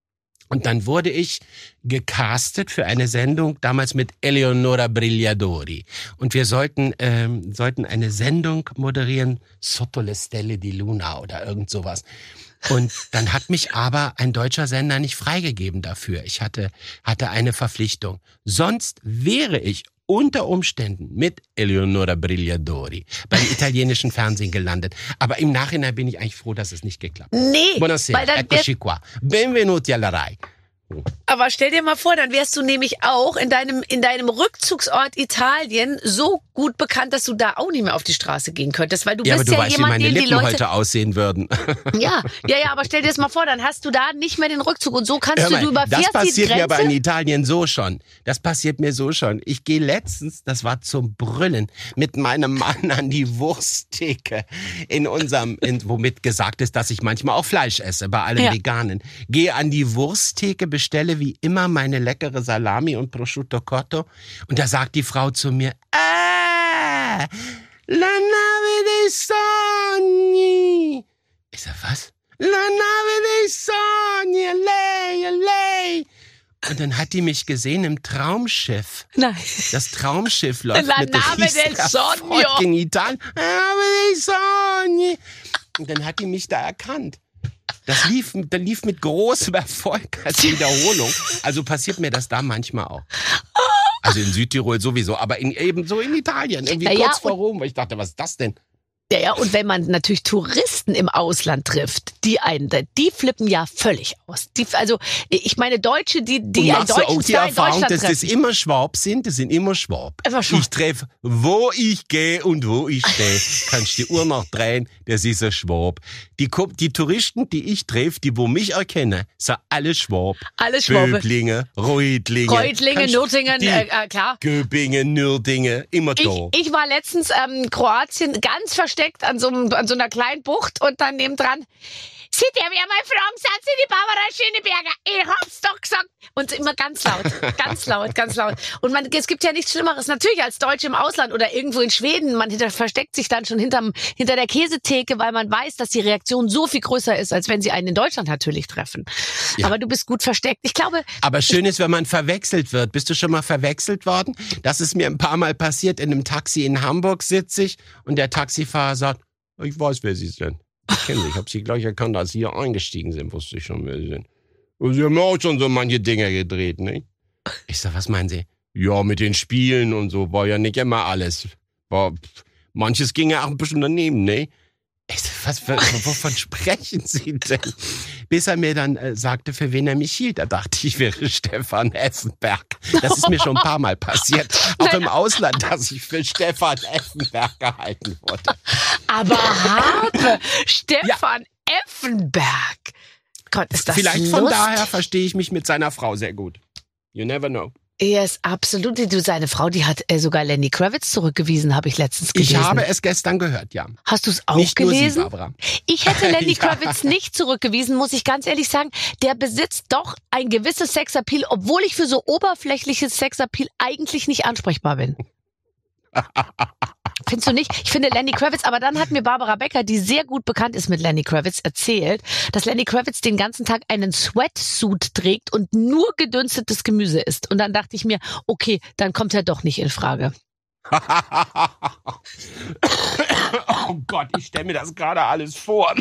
Und dann wurde ich gecastet für eine Sendung, damals mit Eleonora Brigliadori. Und wir sollten ähm, sollten eine Sendung moderieren, Sotto le Stelle di Luna oder irgend sowas. Und dann hat mich aber ein deutscher Sender nicht freigegeben dafür. Ich hatte hatte eine Verpflichtung. Sonst wäre ich unter Umständen mit Eleonora Brigliadori beim italienischen Fernsehen gelandet. Aber im Nachhinein bin ich eigentlich froh, dass es nicht geklappt hat. Nee, Buonasera, weil dann eccoci qua. Benvenuti alla Rai. Aber stell dir mal vor, dann wärst du nämlich auch in deinem, in deinem Rückzugsort Italien so gut bekannt, dass du da auch nicht mehr auf die Straße gehen könntest, weil du Ja, bist aber du ja weißt, wie jemand, meine den die Lippen Leute... heute aussehen würden. Ja, ja, ja, aber stell dir das mal vor, dann hast du da nicht mehr den Rückzug und so kannst Hör du, mal, du überfährst das die passiert Grenze. mir aber in Italien so schon. Das passiert mir so schon. Ich gehe letztens, das war zum Brüllen, mit meinem Mann an die Wursttheke in unserem, in, womit gesagt ist, dass ich manchmal auch Fleisch esse, bei allen Ja. Veganen. Gehe an die Wursttheke, bestelle wie immer meine leckere Salami und Prosciutto Cotto und da sagt die Frau zu mir, ah, la nave dei sogni. Ich sag, was? La nave dei sogni, a lei, a lei. Und dann hat die mich gesehen im Traumschiff. Nein. Das Traumschiff läuft La mit nave del Riesenerfolg sogno. in Italien. La nave dei sogni. Und dann hat die mich da erkannt. Das lief, das lief mit großem Erfolg als Wiederholung. Also passiert mir das da manchmal auch. Also in Südtirol sowieso, aber in, ebenso in Italien. Irgendwie Na ja, kurz vor Rom. Weil ich dachte, was ist das denn? Ja, ja, und wenn man natürlich Touristen im Ausland trifft, die einen, die flippen ja völlig aus. Die, also ich meine Deutsche, die, die Und einen machst du deutschen auch die Star in Erfahrung, Deutschland dass das treffen. immer Schwab sind? Das sind immer Schwab. Immer Schwab. Ich treffe, wo ich gehe und wo ich stehe. Kannst die Uhr noch drehen, das ist ein Schwab. Die, Ko- die Touristen, die ich treffe, die wo mich erkennen, sind alle Schwab. Alle Schwabe. Böblinge, Reutlinge. Reutlingen, Kannst Nürtingen, die äh, äh, klar. Göbingen, Nürdingen, immer Ich, da. ich war letztens ähm, Kroatien ganz versteckt an so, einem, an so einer kleinen Bucht und dann nebendran. Seht ihr, wir haben ein Fromsatz in die Barbara Schöneberger. Ich hab's doch gesagt. Und immer ganz laut, ganz laut, ganz laut. Und man, es gibt ja nichts Schlimmeres. Natürlich als Deutsche im Ausland oder irgendwo in Schweden. Man hinter, versteckt sich dann schon hinterm, hinter der Käsetheke, weil man weiß, dass die Reaktion so viel größer ist, als wenn sie einen in Deutschland natürlich treffen. Ja. Aber du bist gut versteckt. Ich glaube, Aber schön ist, wenn man verwechselt wird. Bist du schon mal verwechselt worden? Das ist mir ein paar Mal passiert. In einem Taxi in Hamburg sitze ich und der Taxifahrer sagt, ich weiß, wer Sie sind. Ich kenne Sie. Ich habe Sie gleich erkannt, als Sie hier eingestiegen sind, wusste ich schon, wer Sie sind. Und Sie haben auch schon so manche Dinger gedreht, ne? Ich sag, was meinen Sie? Ja, mit den Spielen und so war ja nicht immer alles. War, manches ging ja auch ein bisschen daneben, ne? Ich sag, was, wovon sprechen Sie denn? Bis er mir dann äh, sagte, für wen er mich hielt. Da dachte ich, ich wäre Stefan Effenberg. Das ist mir schon ein paar Mal passiert. Auch im Ausland, dass ich für Stefan Effenberg gehalten wurde. aber habe Stefan Effenberg. Gott, ist das Vielleicht lustig. von daher verstehe ich mich mit seiner Frau sehr gut. You never know. Yes, absolut. Du, seine Frau, die hat äh, sogar Lenny Kravitz zurückgewiesen, habe ich letztens gelesen. Ich habe es gestern gehört, ja. Hast du es auch Nicht gelesen? nur Sie, Barbara. Ich hätte Lenny Ja. Kravitz nicht zurückgewiesen, muss ich ganz ehrlich sagen. Der besitzt doch ein gewisses Sexappeal, obwohl ich für so oberflächliches Sexappeal eigentlich nicht ansprechbar bin. Findest du nicht? Ich finde Lenny Kravitz, aber dann hat mir Barbara Becker, die sehr gut bekannt ist mit Lenny Kravitz, erzählt, dass Lenny Kravitz den ganzen Tag einen Sweatsuit trägt und nur gedünstetes Gemüse isst. Und dann dachte ich mir, okay, dann kommt er doch nicht in Frage. Oh Gott, ich stelle mir das gerade alles vor.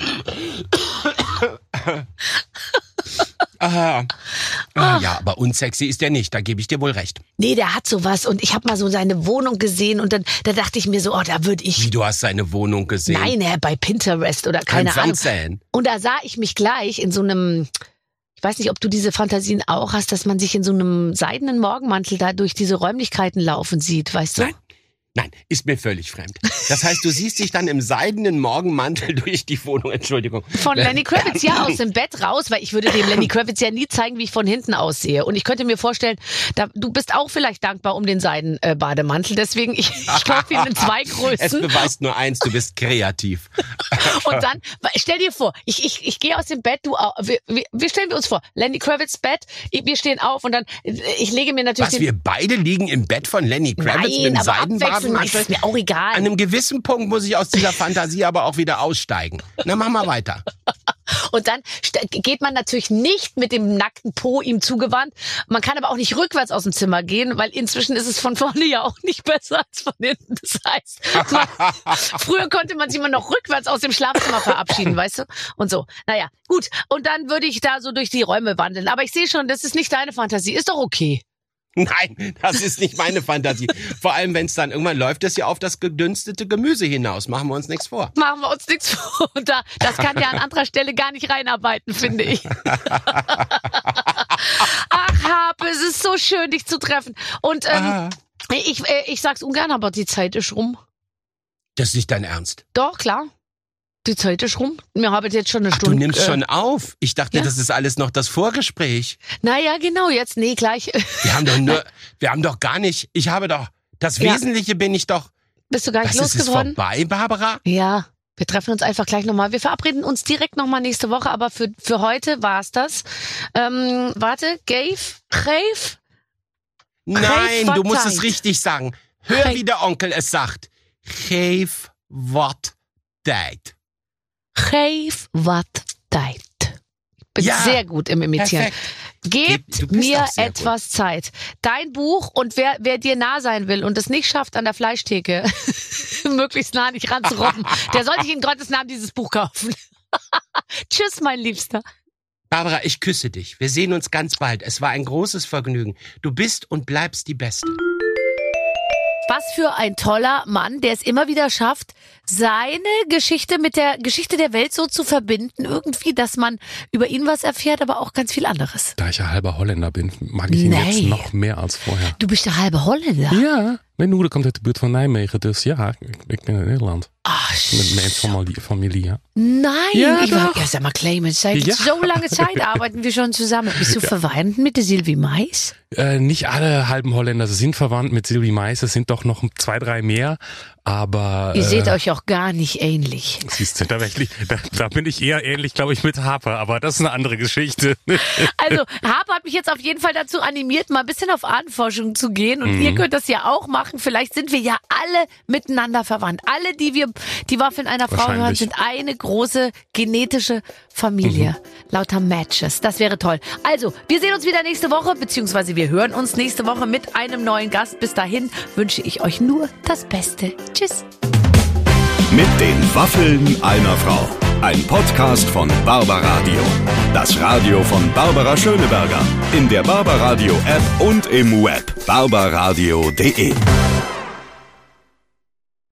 ah, ah, ja, aber unsexy ist der nicht, da gebe ich dir wohl recht. Nee, der hat sowas und ich habe mal so seine Wohnung gesehen und dann da dachte ich mir so, oh, da würde ich... Wie, du hast seine Wohnung gesehen? Nein, äh, bei Pinterest oder keine Kein Ahnung. Fernsehen. Und da sah ich mich gleich in so einem... Ich weiß nicht, ob du diese Fantasien auch hast, dass man sich in so einem seidenen Morgenmantel da durch diese Räumlichkeiten laufen sieht, weißt du? Nein. Nein, ist mir völlig fremd. Das heißt, du siehst dich dann im seidenen Morgenmantel durch die Wohnung, Entschuldigung. Von Lenny Kravitz, ja, aus dem Bett raus, weil ich würde dem Lenny Kravitz ja nie zeigen, wie ich von hinten aussehe. Und ich könnte mir vorstellen, da, du bist auch vielleicht dankbar um den Seidenbademantel. Deswegen, ich, ich kaufe ihn in zwei Es Größen. beweist nur eins, du bist kreativ. Und dann, stell dir vor, ich, ich, ich gehe aus dem Bett, du auch. Wir, wir, wir stellen wir uns vor, Lenny Kravitz Bett, wir stehen auf und dann, ich lege mir natürlich Was, den... wir beide liegen im Bett von Lenny Kravitz mit Nein, dem aber abwechselnd ist Seidenbademantel? es mir auch egal. An einem gewissen Punkt muss ich aus dieser Fantasie aber auch wieder aussteigen. Na, mach mal weiter. Und dann st- geht man natürlich nicht mit dem nackten Po ihm zugewandt. Man kann aber auch nicht rückwärts aus dem Zimmer gehen, weil inzwischen ist es von vorne ja auch nicht besser als von hinten. Das heißt, man, früher konnte man sich immer noch rückwärts aus dem Schlafzimmer verabschieden, weißt du? Und so. Naja, gut. Und dann würde ich da so durch die Räume wandeln. Aber ich sehe schon, das ist nicht deine Fantasie. Ist doch okay. Nein, das ist nicht meine Fantasie. Vor allem, wenn es dann irgendwann läuft, es ja auf das gedünstete Gemüse hinaus. Machen wir uns nichts vor. Machen wir uns nichts vor. Und da, das kann ja an anderer Stelle gar nicht reinarbeiten, finde ich. Ach Pappe, es ist so schön, dich zu treffen. Und ähm, ah. ich, äh, ich sag's ungern, aber die Zeit ist rum. Das ist nicht dein Ernst? Doch, klar. Die Zeit ist rum. Wir haben jetzt schon eine Ach, Stunde. Du nimmst äh, schon auf. Ich dachte, ja. das ist alles noch das Vorgespräch. Naja, genau, jetzt, nee, gleich. Wir haben doch nur, wir haben doch gar nicht, ich habe doch, das ja. Wesentliche bin ich doch. Bist du gar nicht das losgeworden? Ist es vorbei, Barbara? Ja, wir treffen uns einfach gleich nochmal. Wir verabreden uns direkt nochmal nächste Woche, aber für, für heute war's das. Ähm, warte, Gave? Gave? Nein, Geef du musst Zeit. es richtig sagen. Hör, Geef. wie der Onkel es sagt. Geef wat tijd. Geef wat tijd. Ich bin ja, sehr gut im Imitieren. Perfekt. Gebt mir etwas gut. Zeit. Dein Buch und wer, wer dir nah sein will und es nicht schafft, an der Fleischtheke möglichst nah nicht ranzurobben, der soll sich in Gottes Namen dieses Buch kaufen. Tschüss, mein Liebster. Barbara, ich küsse dich. Wir sehen uns ganz bald. Es war ein großes Vergnügen. Du bist und bleibst die Beste. Was für ein toller Mann, der es immer wieder schafft, seine Geschichte mit der Geschichte der Welt so zu verbinden, irgendwie, dass man über ihn was erfährt, aber auch ganz viel anderes. Da ich ja halber Holländer bin, mag ich ihn nee. jetzt noch mehr als vorher. Du bist der halbe Holländer? Ja, mijn moeder komt uit de buurt van Nijmegen, dus ja, ik, ik ben in Nederland. Ach, Met mijn familie, familie, ja. Nein, ja, ich war, ja, sag mal, Clemens, seit ja. so lange Zeit arbeiten wir schon zusammen. Bist du ja. verwandt mit der Sylvie Mais? Äh, nicht alle halben Holländer sind verwandt mit Sylvie Mais, es sind doch noch zwei, drei mehr, aber... Ihr äh, seht euch auch gar nicht ähnlich. Siehst du, da, da, da bin ich eher ähnlich, glaube ich, mit Harper, aber das ist eine andere Geschichte. Also, Harper hat mich jetzt auf jeden Fall dazu animiert, mal ein bisschen auf Ahnenforschung zu gehen und mhm. ihr könnt das ja auch machen. Vielleicht sind wir ja alle miteinander verwandt. Alle, die wir die Waffeln einer Frau hören, sind eine große genetische Familie. Mhm. Lauter Matches. Das wäre toll. Also, wir sehen uns wieder nächste Woche, beziehungsweise wir hören uns nächste Woche mit einem neuen Gast. Bis dahin wünsche ich euch nur das Beste. Tschüss. Mit den Waffeln einer Frau. Ein Podcast von Barbaradio. Das Radio von Barbara Schöneberger. In der Barbaradio App und im Web barbaradio punkt de.